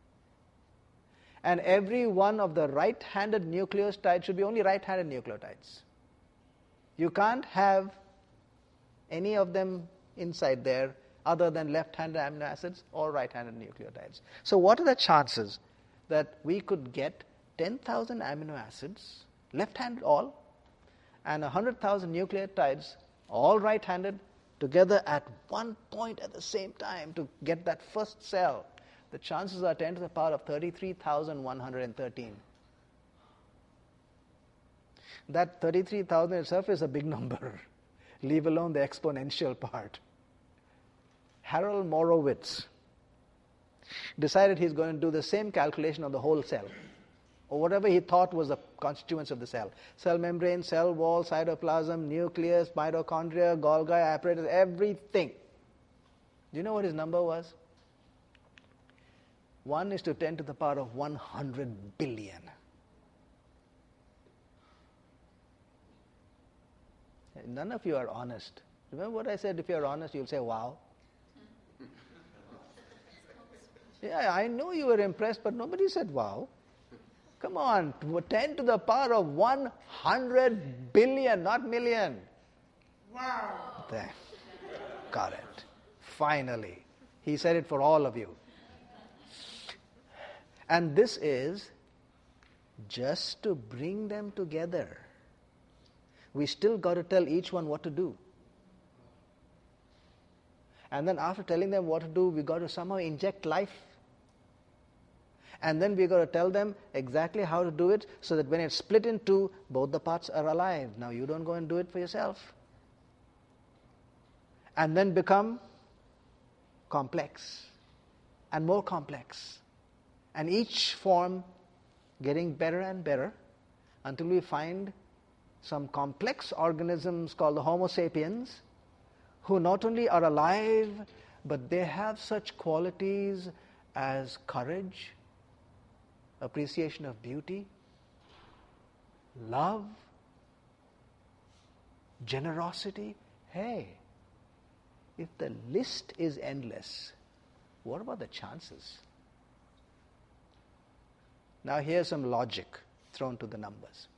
And every one of the right-handed nucleotides should be only right-handed nucleotides. You can't have any of them inside there other than left-handed amino acids or right-handed nucleotides. So what are the chances that we could get ten thousand amino acids, left-handed all, and one hundred thousand nucleotides, all right-handed, together at one point at the same time to get that first cell? The chances are ten to the power of thirty-three thousand one hundred thirteen. That thirty-three thousand itself is a big number, leave alone the exponential part. Harold Morowitz decided he's going to do the same calculation of the whole cell, or whatever he thought was the constituents of the cell. Cell membrane, cell wall, cytoplasm, nucleus, mitochondria, Golgi apparatus, everything. Do you know what his number was? one is to ten to the power of one hundred billion. None of you are honest. Remember what I said? If you're honest, you'll say, wow. Yeah, I know you were impressed, but nobody said wow. Come on, ten to the power of one hundred billion, not million. Wow. There. Got it. Finally. He said it for all of you. And this is just to bring them together. We still got to tell each one what to do. And then after telling them what to do, we got to somehow inject life. And then we got to tell them exactly how to do it so that when it's split in two, both the parts are alive. Now you don't go and do it for yourself. And then become complex and more complex. And each form getting better and better until we find some complex organisms called the Homo sapiens who not only are alive, but they have such qualities as courage, appreciation of beauty, love, generosity. Hey, if the list is endless, what about the chances? Now here's some logic thrown to the numbers.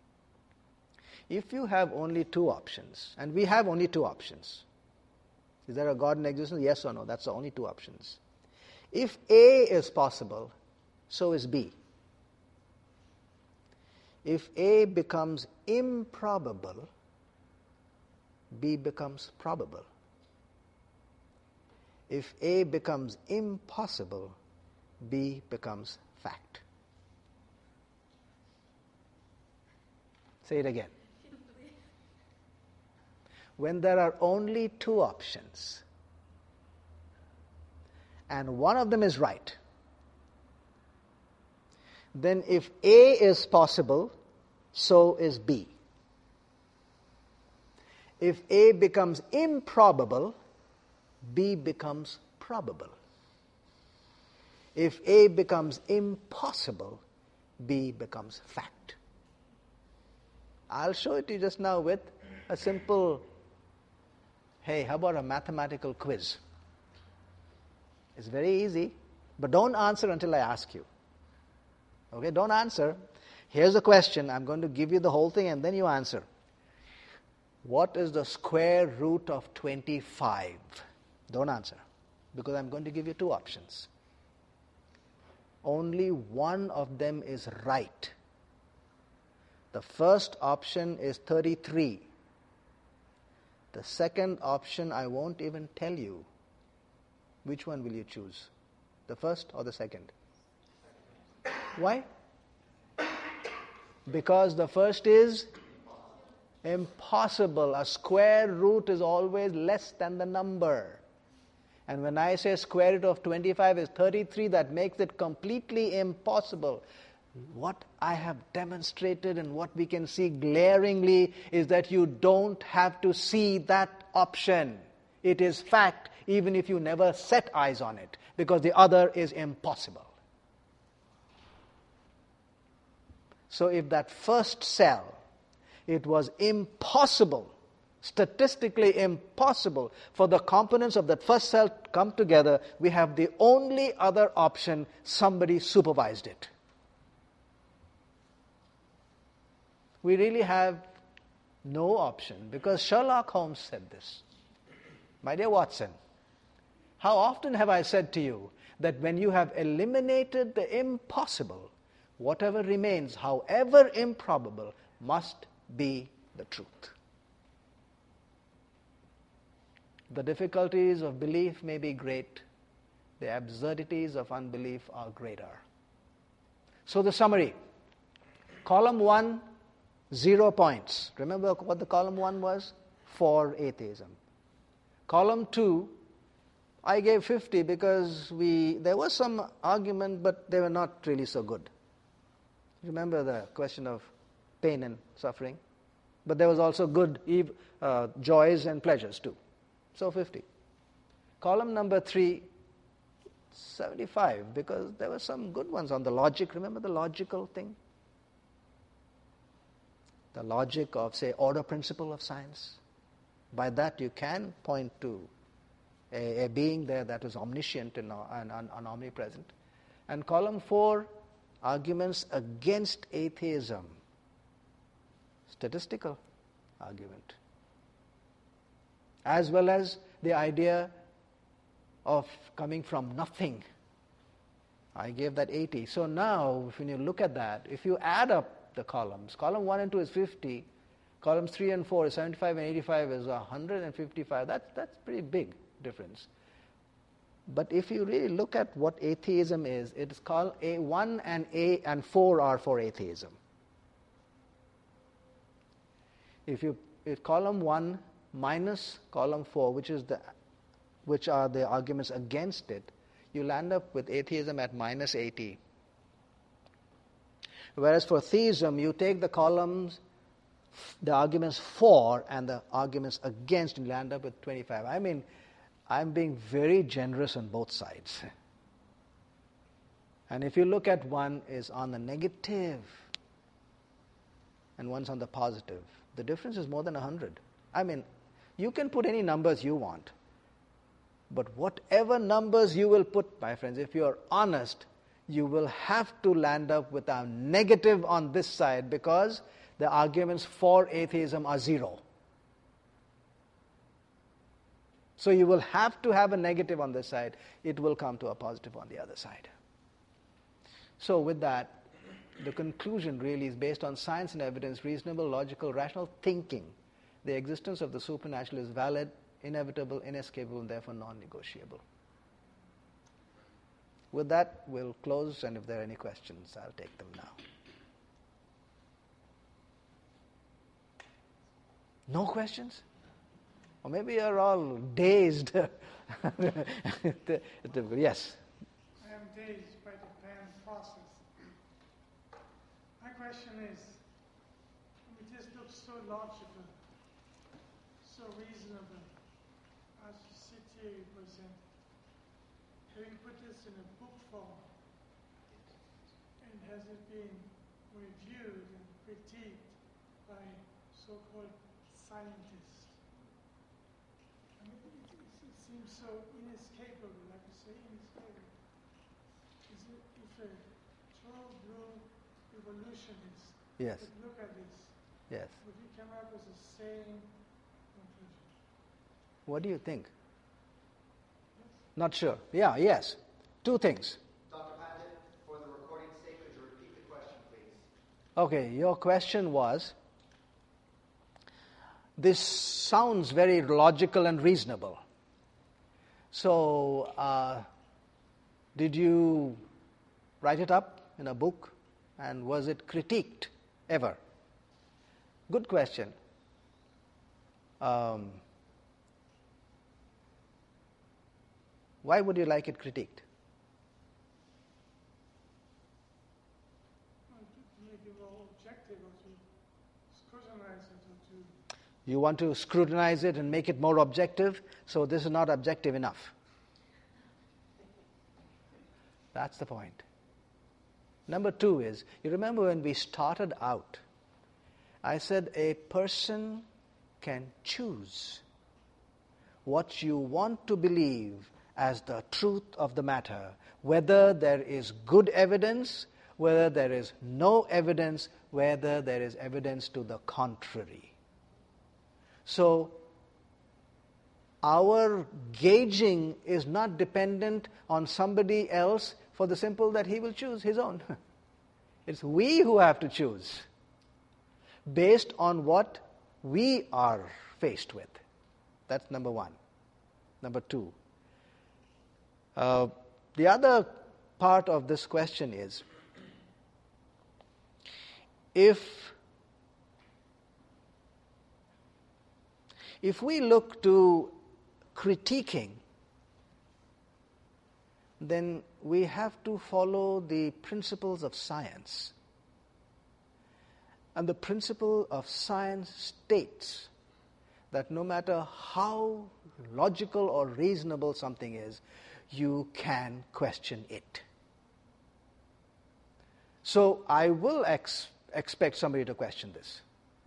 If you have only two options, and we have only two options, is there a God in existence? Yes or no? That's the only two options. If A is possible, so is B. If A becomes improbable, B becomes probable. If A becomes impossible, B becomes fact. Say it again. When there are only two options, and one of them is right, then if A is possible, so is B. If A becomes improbable, B becomes probable. If A becomes impossible, B becomes fact. I'll show it to you just now with a simple, hey, how about a mathematical quiz? It's very easy, but don't answer until I ask you. Okay, don't answer. Here's the question. I'm going to give you the whole thing and then you answer. What is the square root of twenty-five? Don't answer, because I'm going to give you two options. Only one of them is right. The first option is thirty-three. The second option, I won't even tell you. Which one will you choose? The first or the second? Why? Because the first is impossible. A square root is always less than the number. And when I say square root of twenty-five is thirty-three, that makes it completely impossible. What I have demonstrated and what we can see glaringly is that you don't have to see that option. It is fact, even if you never set eyes on it, because the other is impossible. So if that first cell, it was impossible, statistically impossible for the components of that first cell to come together, we have the only other option: somebody supervised it. We really have no option, because Sherlock Holmes said this. My dear Watson, How often have I said to you that when you have eliminated the impossible, whatever remains, however improbable, must be the truth. The difficulties of belief may be great. The absurdities of unbelief are greater. So the summary. Column one, zero points. Remember what the column one was? For atheism. Column two, I gave fifty because we there was some argument, but they were not really so good. Remember the question of pain and suffering? But there was also good uh, joys and pleasures too. So fifty. Column number three, seventy-five, because there were some good ones on the logic. Remember the logical thing? The logic of, say, order principle of science. By that you can point to a, a being there that is omniscient and, and, and, and omnipresent. And column four, arguments against atheism. Statistical argument. As well as the idea of coming from nothing. I gave that eighty. So now, when you look at that, if you add up the columns, column one and two is fifty, columns three and four is seventy-five and eighty-five is one hundred fifty-five. That's, that's pretty big difference. But if you really look at what atheism is, it is called A one and A and four are for atheism. If you if column one minus column four, which is the which are the arguments against it, you'll end up with atheism at minus eighty. Whereas for theism, you take the columns, the arguments for and the arguments against, and you'll end up with twenty-five. I mean, I'm being very generous on both sides. And if you look at one is on the negative and one's on the positive, the difference is more than one hundred. I mean, you can put any numbers you want. But whatever numbers you will put, my friends, if you are honest, you will have to land up with a negative on this side because the arguments for atheism are zero. So you will have to have a negative on this side. It will come to a positive on the other side. So with that, the conclusion really is based on science and evidence, reasonable, logical, rational thinking. The existence of the supernatural is valid, inevitable, inescapable, and therefore non-negotiable. With that, we'll close, and if there are any questions, I'll take them now. No questions? Or maybe you're all dazed. Yes. I am dazed by the plan process. My question is, it just looks so logical, so reasonable, as you sit here, you present. Having put this in a book form, and has it been reviewed and critiqued by so-called scientists? I mean, it, it, it seems so inescapable, like you say, inescapable. Is it, if a true blue evolutionist Yes. would look at this, Yes. would he come up with the same conclusion? What do you think? Not sure. Yeah, yes. Two things. Doctor Pandit, for the recording's sake, could you repeat the question, please? Okay, your question was, this sounds very logical and reasonable. So, uh, did you write it up in a book? And was it critiqued ever? Good question. Um, why would you like it critiqued? Well, to make it more objective, or to scrutinize it, or to You want to scrutinize it and make it more objective, so this is not objective enough. That's the point. Number two is, you remember when we started out, I said a person can choose what you want to believe as the truth of the matter, whether there is good evidence, whether there is no evidence, whether there is evidence to the contrary. So, our gauging is not dependent on somebody else for the simple that he will choose his own. It's we who have to choose based on what we are faced with. That's number one. Number two. Uh, the other part of this question is, if if we look to critiquing, then we have to follow the principles of science. And the principle of science states that no matter how logical or reasonable something is, you can question it. So I will ex- expect somebody to question this.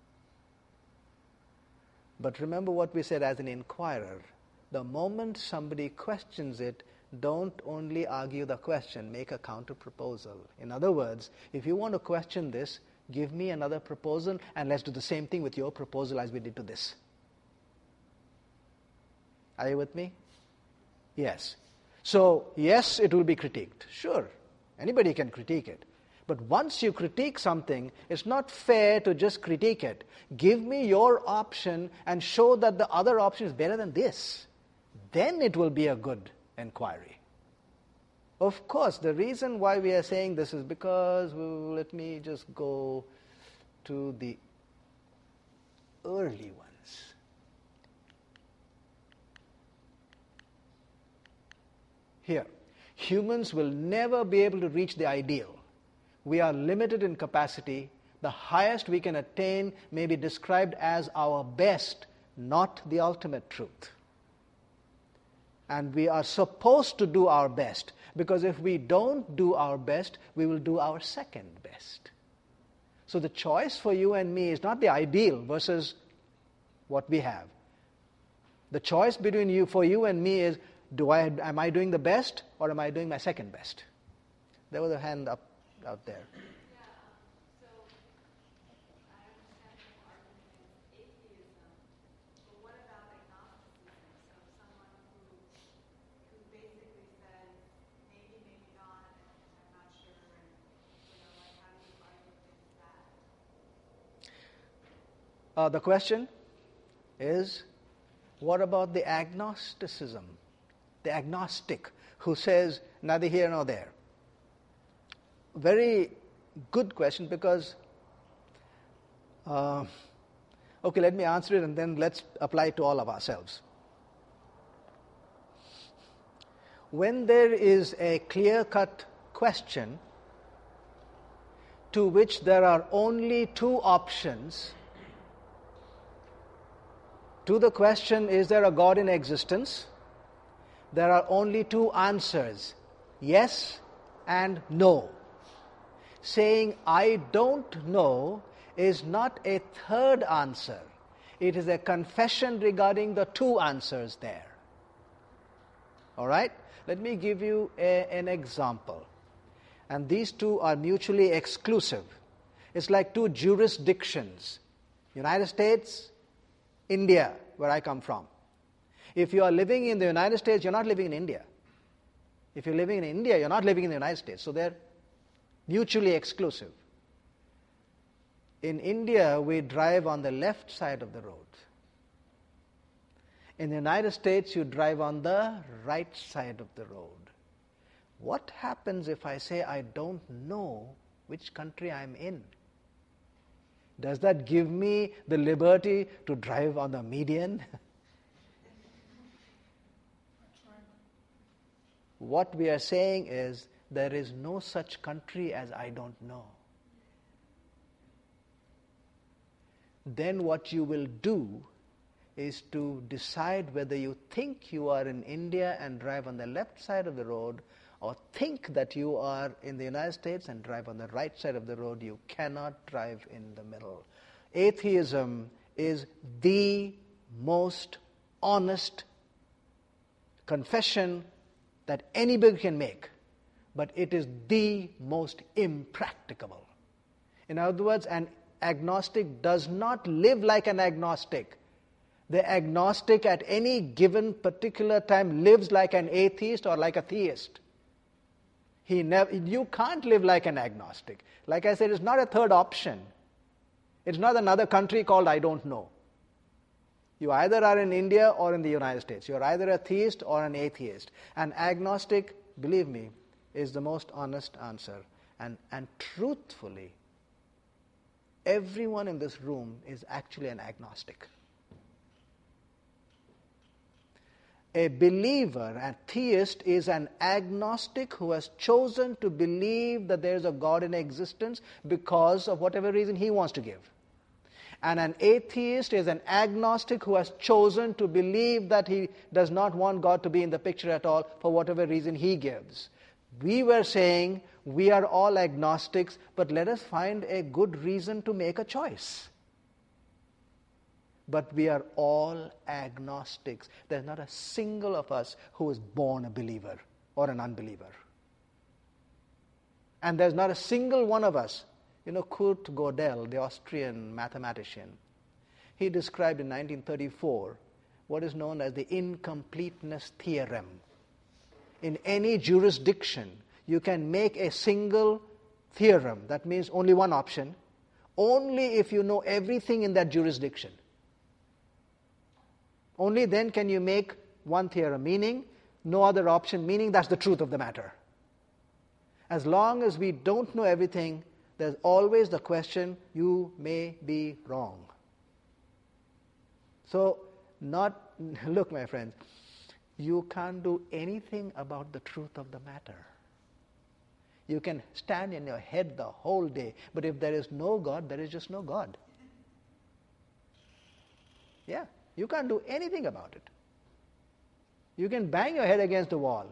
But remember what we said as an inquirer. The moment somebody questions it, don't only argue the question, make a counter proposal. In other words, if you want to question this, give me another proposal and let's do the same thing with your proposal as we did to this. Are you with me? Yes. So, yes, it will be critiqued. Sure, anybody can critique it. But once you critique something, it's not fair to just critique it. Give me your option and show that the other option is better than this. Then it will be a good inquiry. Of course, the reason why we are saying this is because, well, let me just go to the early ones. Here, humans will never be able to reach the ideal. We are limited in capacity. The highest we can attain may be described as our best, not the ultimate truth. And we are supposed to do our best, because if we don't do our best, we will do our second best. So the choice for you and me is not the ideal versus what we have. The choice between you for you and me is, do I am I doing the best or am I doing my second best? There was a hand up out there. Yeah, um, so I understand the argument is atheism, but what about agnosticism? So someone who who basically says maybe, maybe not, and I'm not sure, and you know, like how do you argue against that? Uh, the question is, what about the agnosticism? The agnostic who says neither here nor there. Very good question, because, uh, okay, let me answer it and then let's apply it to all of ourselves. When there is a clear-cut question to which there are only two options, to the question, is there a God in existence? There are only two answers, yes and no. Saying, I don't know, is not a third answer. It is a confession regarding the two answers there. All right? Let me give you a, an example. And these two are mutually exclusive. It's like two jurisdictions. United States, India, where I come from. If you are living in the United States, you're not living in India. If you're living in India, you're not living in the United States. So they're mutually exclusive. In India, we drive on the left side of the road. In the United States, you drive on the right side of the road. What happens if I say I don't know which country I'm in? Does that give me the liberty to drive on the median? What we are saying is, there is no such country as I don't know. Then what you will do is to decide whether you think you are in India and drive on the left side of the road, or think that you are in the United States and drive on the right side of the road. You cannot drive in the middle. Atheism is the most honest confession that anybody can make, but it is the most impracticable. In other words, an agnostic does not live like an agnostic. The agnostic at any given particular time lives like an atheist or like a theist. He never, you can't live like an agnostic. Like I said, it's not a third option. It's not another country called I don't know. You either are in India or in the United States. You're either a theist or an atheist. An agnostic, believe me, is the most honest answer. And, and truthfully, everyone in this room is actually an agnostic. A believer, a theist, is an agnostic who has chosen to believe that there is a God in existence because of whatever reason he wants to give. And an atheist is an agnostic who has chosen to believe that he does not want God to be in the picture at all for whatever reason he gives. We were saying we are all agnostics, but let us find a good reason to make a choice. But we are all agnostics. There's not a single of us who is born a believer or an unbeliever. And there's not a single one of us. You know, Kurt Gödel, the Austrian mathematician, he described in nineteen thirty-four what is known as the incompleteness theorem. In any jurisdiction, you can make a single theorem, that means only one option, only if you know everything in that jurisdiction. Only then can you make one theorem, meaning no other option, meaning that's the truth of the matter. As long as we don't know everything, there's always the question, you may be wrong. So, not, look my friends, you can't do anything about the truth of the matter. You can stand in your head the whole day, but if there is no God, there is just no God. Yeah. You can't do anything about it. You can bang your head against the wall,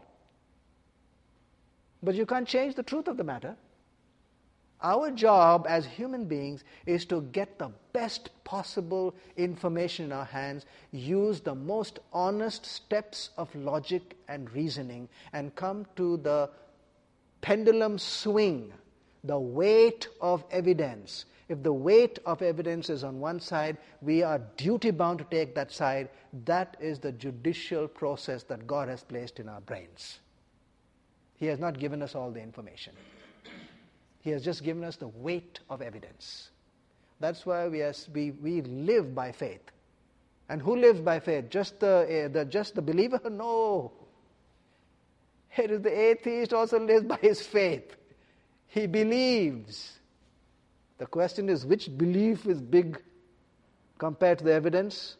but you can't change the truth of the matter. Our job as human beings is to get the best possible information in our hands, use the most honest steps of logic and reasoning, and come to the pendulum swing, the weight of evidence. If the weight of evidence is on one side, we are duty-bound to take that side. That is the judicial process that God has placed in our brains. He has not given us all the information. He has just given us the weight of evidence. That's why we, are, we, we live by faith. And who lives by faith? Just the, uh, the, just the believer? No. It is the atheist also lives by his faith. He believes. The question is, which belief is big compared to the evidence?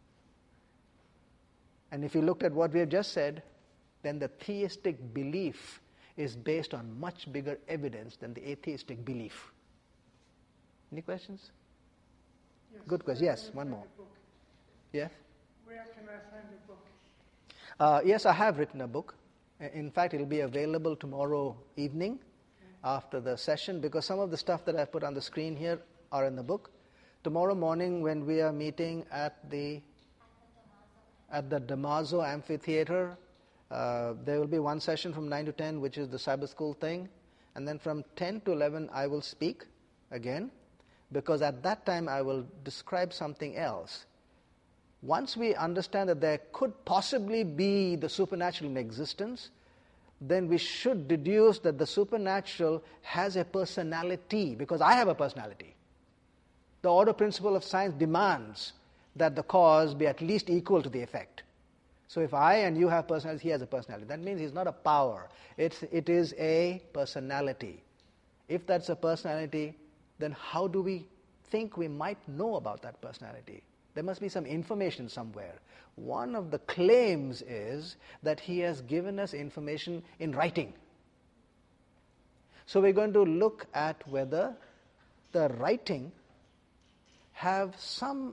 And if you looked at what we have just said, then the theistic belief is based on much bigger evidence than the atheistic belief. Any questions? Yes. Good question. Yes, one more. Yes? Where can I find the book? Uh, yes, I have written a book. In fact, it will be available tomorrow evening after the session, because some of the stuff that I put on the screen here are in the book. Tomorrow morning when we are meeting at the at the Damaso Amphitheater, uh, there will be one session from nine to ten, which is the Sabbath school thing. And then from ten to eleven, I will speak again, because at that time I will describe something else. Once we understand that there could possibly be the supernatural in existence, then we should deduce that the supernatural has a personality, because I have a personality. The order principle of science demands that the cause be at least equal to the effect. So if I and you have personality, he has a personality. That means he's not a power. It's, it is a personality. If that's a personality, then how do we think we might know about that personality? There must be some information somewhere. One of the claims is that he has given us information in writing. So we're going to look at whether the writing have some,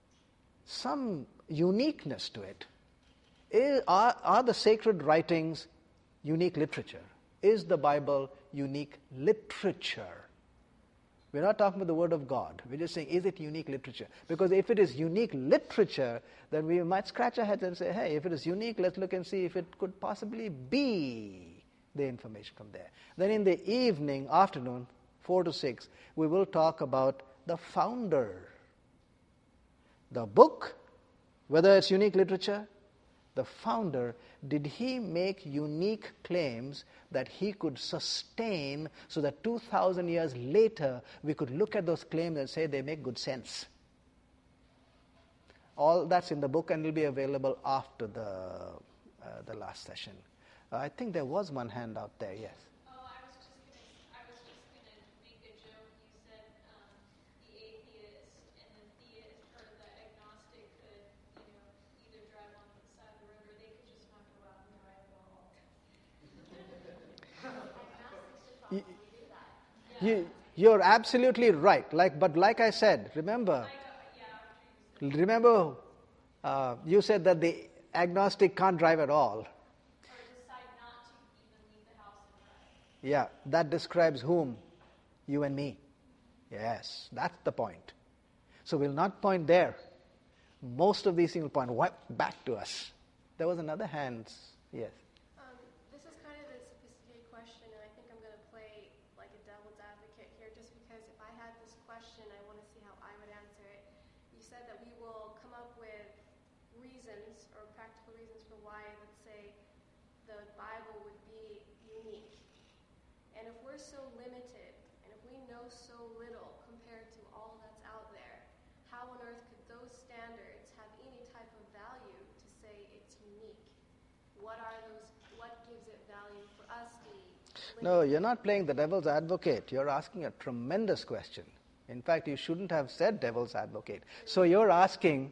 some uniqueness to it. Is, are, are the sacred writings unique literature? Is the Bible unique literature? We're not talking about the Word of God. We're just saying, is it unique literature? Because if it is unique literature, then we might scratch our heads and say, hey, if it is unique, let's look and see if it could possibly be the information from there. Then in the evening, afternoon, four to six, we will talk about the founder. The book Whether it's unique literature, the founder, did he make unique claims that he could sustain so that two thousand years later we could look at those claims and say they make good sense? All that's in the book and will be available after the uh, the last session. Uh, I think there was one hand out there, yes. Oh, I was just gonna, I was just gonna make a joke. You said um, the atheist and the theist or the agnostic could, you know, either drive on the side of the road or they could just not go out and drive at all. You, you, you're absolutely right. Like, but like I said, remember, remember, uh, you said that the agnostic can't drive at all. Or decide not to even leave the house and drive. Yeah, that describes whom? You and me. Yes, that's the point. So we'll not point there. Most of these things will point right back to us. There was another hand. Yes. Um, this is kind of a sophisticated question, and I think I'm going to play like a devil's advocate here, just because if I had this question, I want to see how I would answer it. You said that we will come up with reasons or practical reasons for why, let's say, the Bible would be unique. And if we're so limited, and if we know so little compared to all that's out there, how on earth could those standards have any type of value to say it's unique? What are those, what gives it value for us to be No, limited? you're not playing the devil's advocate. You're asking a tremendous question. In fact, you shouldn't have said devil's advocate. So you're asking,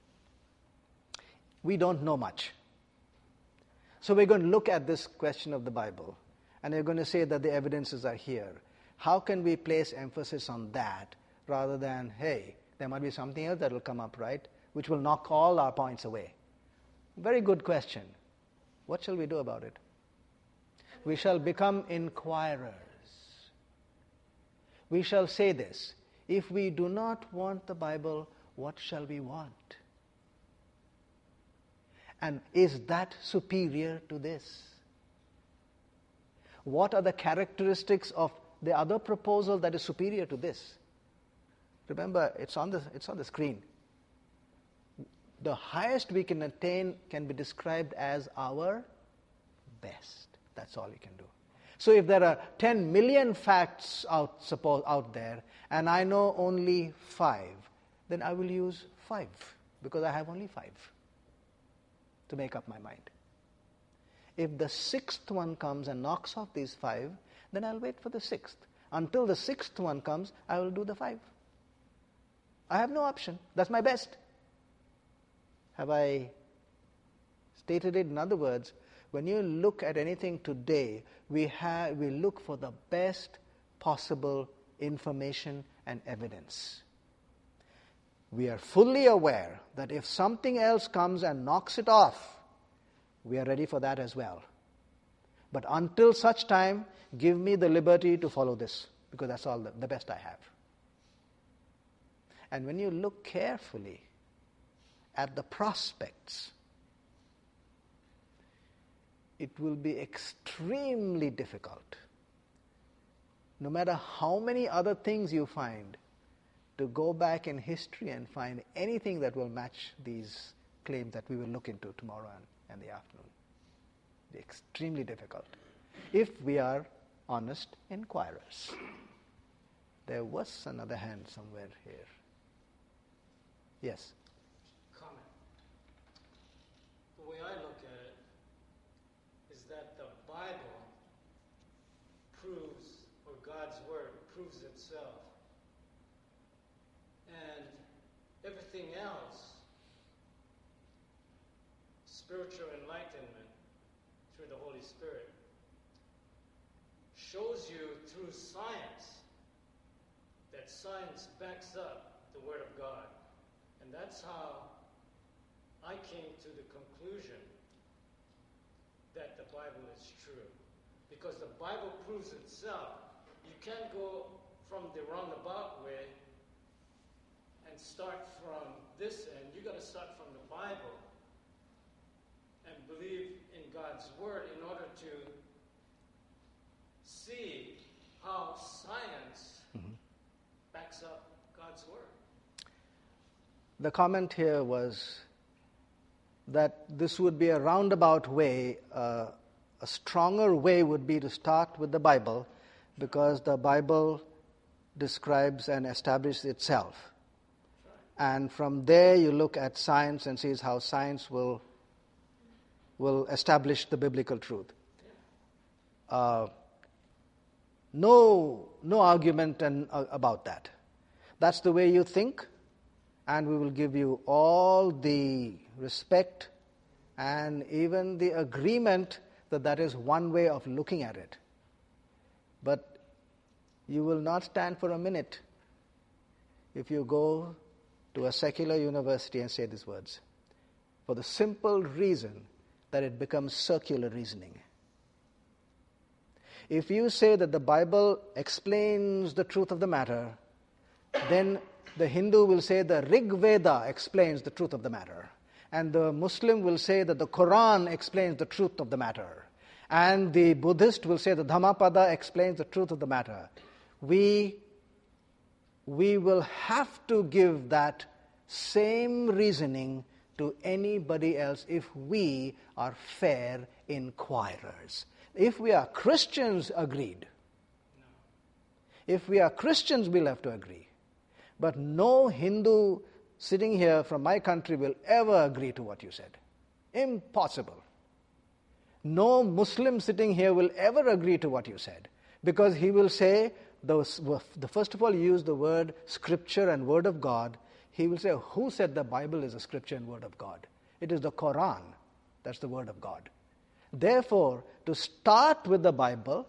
we don't know much. So we're going to look at this question of the Bible, and we're going to say that the evidences are here. How can we place emphasis on that rather than, hey, there might be something else that will come up, right, which will knock all our points away? Very good question. What shall we do about it? We shall become inquirers. We shall say this: if we do not want the Bible, what shall we want? And is that superior to this? What are the characteristics of the other proposal that is superior to this? Remember, it's on the, it's on the screen. The highest we can attain can be described as our best. That's all you can do. So if there are ten million facts out, suppose, out there, and I know only five, then I will use five, because I have only five to make up my mind. If the sixth one comes and knocks off these five, then I'll wait for the sixth. Until the sixth one comes, I will do the five. I have no option. That's my best. Have I stated it? In other words, when you look at anything today, we have we look for the best possible information and evidence. We are fully aware that if something else comes and knocks it off, we are ready for that as well. But until such time, give me the liberty to follow this, because that's all the, the best I have. And when you look carefully at the prospects, it will be extremely difficult, no matter how many other things you find, to go back in history and find anything that will match these claims that we will look into tomorrow and, and the afternoon. It'll be extremely difficult if we are honest inquirers. There was another hand somewhere here. Yes? Comment. The way I look at it is that the Bible proves, or God's Word proves itself. And everything else, spiritual enlightenment through the Holy Spirit, shows you through science that science backs up the Word of God. And that's how I came to the conclusion that the Bible is true. Because the Bible proves itself. You can't go from the roundabout way and start from this end. You've got to start from the Bible and believe in God's Word in order to see how science mm-hmm. backs up God's Word. The comment here was, that this would be a roundabout way. Uh, a stronger way would be to start with the Bible, because the Bible describes and establishes itself. And from there you look at science and sees how science will will establish the biblical truth. Uh, no, no argument and, uh, about that. That's the way you think, and we will give you all the respect and even the agreement that that is one way of looking at it. But you will not stand for a minute if you go to a secular university and say these words, for the simple reason that it becomes circular reasoning. If you say that the Bible explains the truth of the matter, then the Hindu will say the Rig Veda explains the truth of the matter. And the Muslim will say that the Quran explains the truth of the matter. And the Buddhist will say the Dhammapada explains the truth of the matter. We, we will have to give that same reasoning to anybody else if we are fair inquirers. If we are Christians, agreed. If we are Christians, we'll have to agree. But no Hindu sitting here from my country will ever agree to what you said. Impossible. No Muslim sitting here will ever agree to what you said, because he will say, the, the first of all, you use the word scripture and word of God. He will say, who said the Bible is a scripture and word of God? It is the Quran. That's the word of God. Therefore, to start with the Bible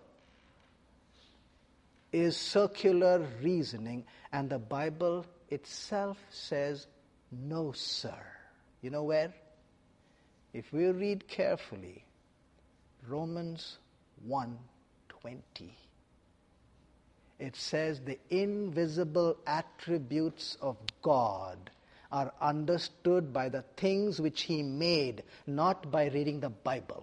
is circular reasoning, and the Bible itself says, no, sir. You know where? If we read carefully, Romans one twenty, it says the invisible attributes of God are understood by the things which He made, not by reading the Bible.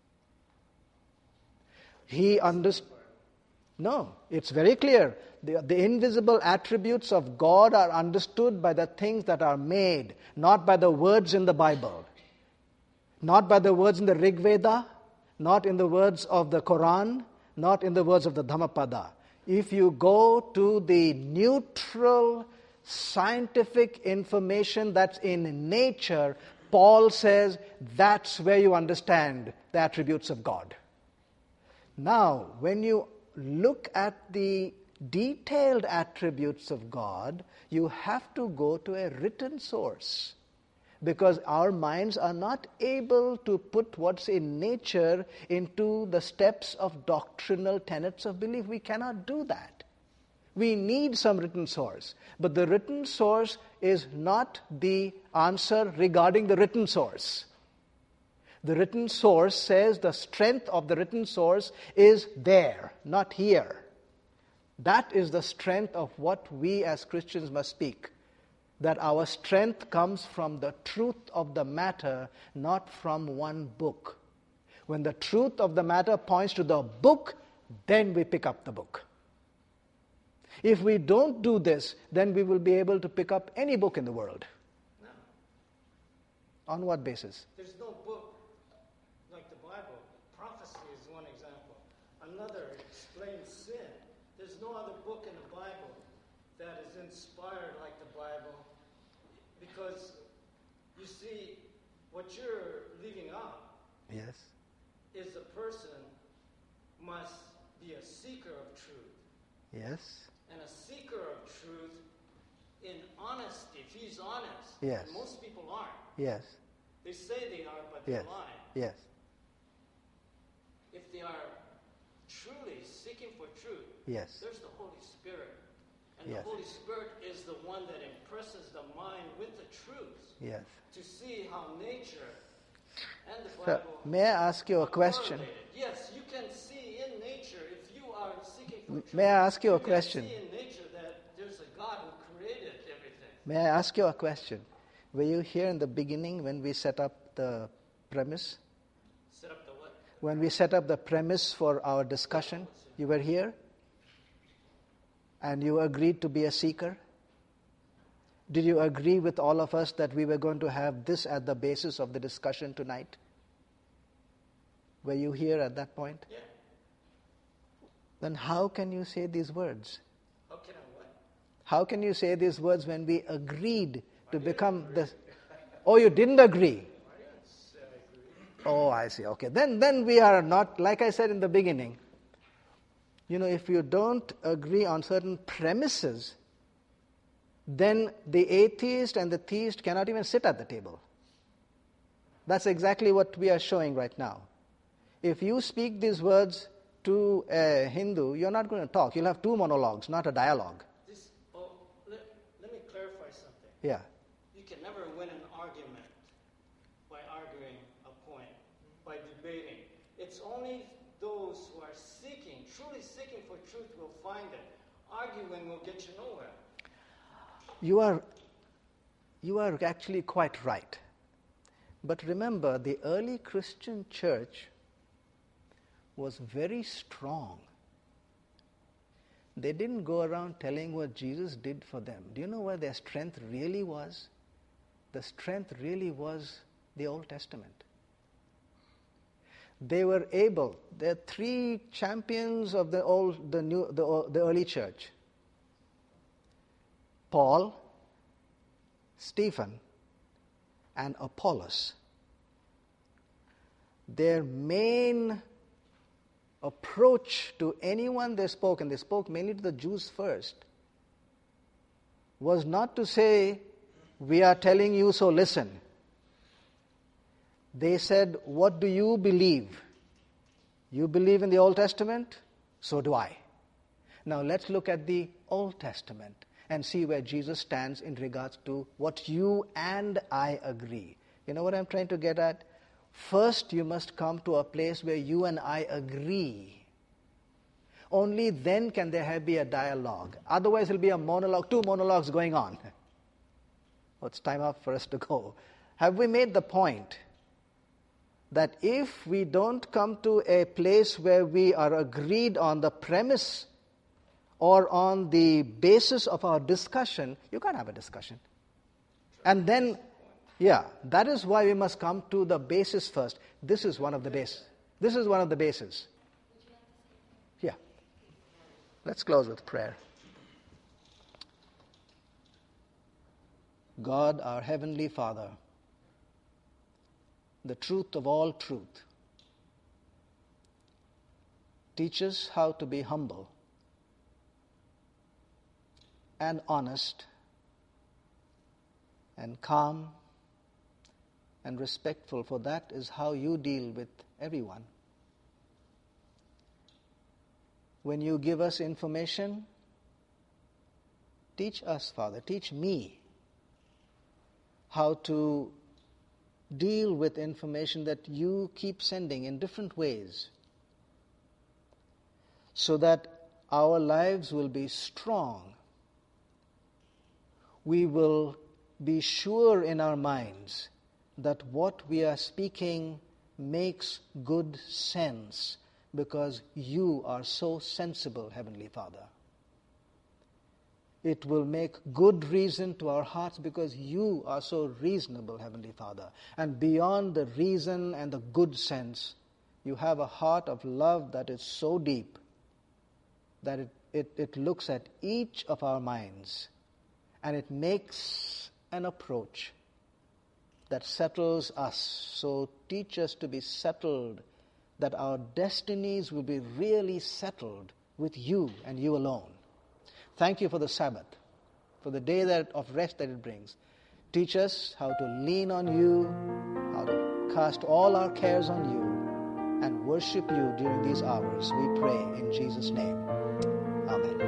He understood. No, it's very clear. The, the invisible attributes of God are understood by the things that are made, not by the words in the Bible. Not by the words in the Rig Veda, not in the words of the Quran, not in the words of the Dhammapada. If you go to the neutral scientific information that's in nature, Paul says that's where you understand the attributes of God. Now, when you look at the detailed attributes of God, you have to go to a written source, because our minds are not able to put what's in nature into the steps of doctrinal tenets of belief. We cannot do that. We need some written source. But the written source is not the answer regarding the written source. The written source says the strength of the written source is there, not here. That is the strength of what we as Christians must speak. That our strength comes from the truth of the matter, not from one book. When the truth of the matter points to the book, then we pick up the book. If we don't do this, then we will be able to pick up any book in the world. No. On what basis? There's no book like the Bible. Prophecy is one example. Another explains sin. There's no other book in the Bible that is inspired like the Bible, because you see, what you're leaving out Yes. is a person must be a seeker of truth. Yes. And a seeker of truth in honesty, if he's honest, Yes. and most people aren't. Yes. They say they are, but Yes. they're lying. Yes. If they are truly seeking for truth, Yes. there's the Holy Spirit. And Yes. the Holy Spirit is the one that impresses the mind with the truth Yes. to see how nature and the So, Bible may I ask you a are question? correlated. Yes, you can see in nature, if you are seeking for truth, May I ask you a can question? see in nature that there's a God who created everything. May I ask you a question? Were you here in the beginning when we set up the premise? Set up the what? When we set up the premise for our discussion, you were here? And you agreed to be a seeker? Did you agree with all of us that we were going to have this at the basis of the discussion tonight? Were you here at that point? Yeah. Then how can you say these words? How can I what? How can you say these words when we agreed to become the... Oh, you didn't agree? I didn't say I agree. Oh, I see. Okay. Then, then we are not, like I said in the beginning, you know, if you don't agree on certain premises, then the atheist and the theist cannot even sit at the table. That's exactly what we are showing right now. If you speak these words to a Hindu, you're not going to talk. You'll have two monologues, not a dialogue. This, oh, let, let me clarify something. Yeah. You can never win an argument by arguing a point, by debating. It's only those who are seeking, truly seeking for truth will find it. Arguing will get you nowhere. You are, you are actually quite right. But remember, the early Christian church was very strong. They didn't go around telling what Jesus did for them. Do you know where their strength really was? The strength really was the Old Testament. They were able, there are three champions of the old, the new, the, the early church. Paul, Stephen, and Apollos. Their main approach to anyone they spoke, and they spoke mainly to the Jews first, was not to say, we are telling you, so listen. They said, what do you believe? You believe in the Old Testament? So do I. Now let's look at the Old Testament and see where Jesus stands in regards to what you and I agree. You know what I'm trying to get at? First, you must come to a place where you and I agree. Only then can there be a dialogue. Otherwise, it'll be a monologue, two monologues going on. Well, it's time up for us to go. Have we made the point that if we don't come to a place where we are agreed on the premise or on the basis of our discussion, you can't have a discussion. And then, yeah, that is why we must come to the basis first. This is one of the bases. This is one of the bases. Yeah. Let's close with prayer. God, our Heavenly Father, the truth of all truth, teach us how to be humble and honest and calm and respectful, for that is how you deal with everyone. When you give us information, teach us, Father, teach me how to deal with information that you keep sending in different ways, so that our lives will be strong. We will be sure in our minds that what we are speaking makes good sense, because you are so sensible, Heavenly Father. It will make good reason to our hearts because you are so reasonable, Heavenly Father. And beyond the reason and the good sense, you have a heart of love that is so deep that it, it, it looks at each of our minds and it makes an approach that settles us. So teach us to be settled, that our destinies will be really settled with you and you alone. Thank you for the Sabbath, for the day that of rest that it brings. Teach us how to lean on you, how to cast all our cares on you, and worship you during these hours. We pray in Jesus' name. Amen.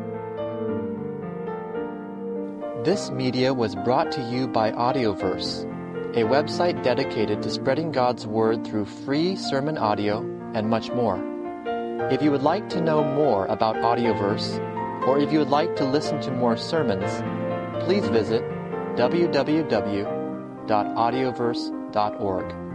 This media was brought to you by Audioverse, a website dedicated to spreading God's Word through free sermon audio and much more. If you would like to know more about Audioverse, or if you would like to listen to more sermons, please visit w w w dot audioverse dot org.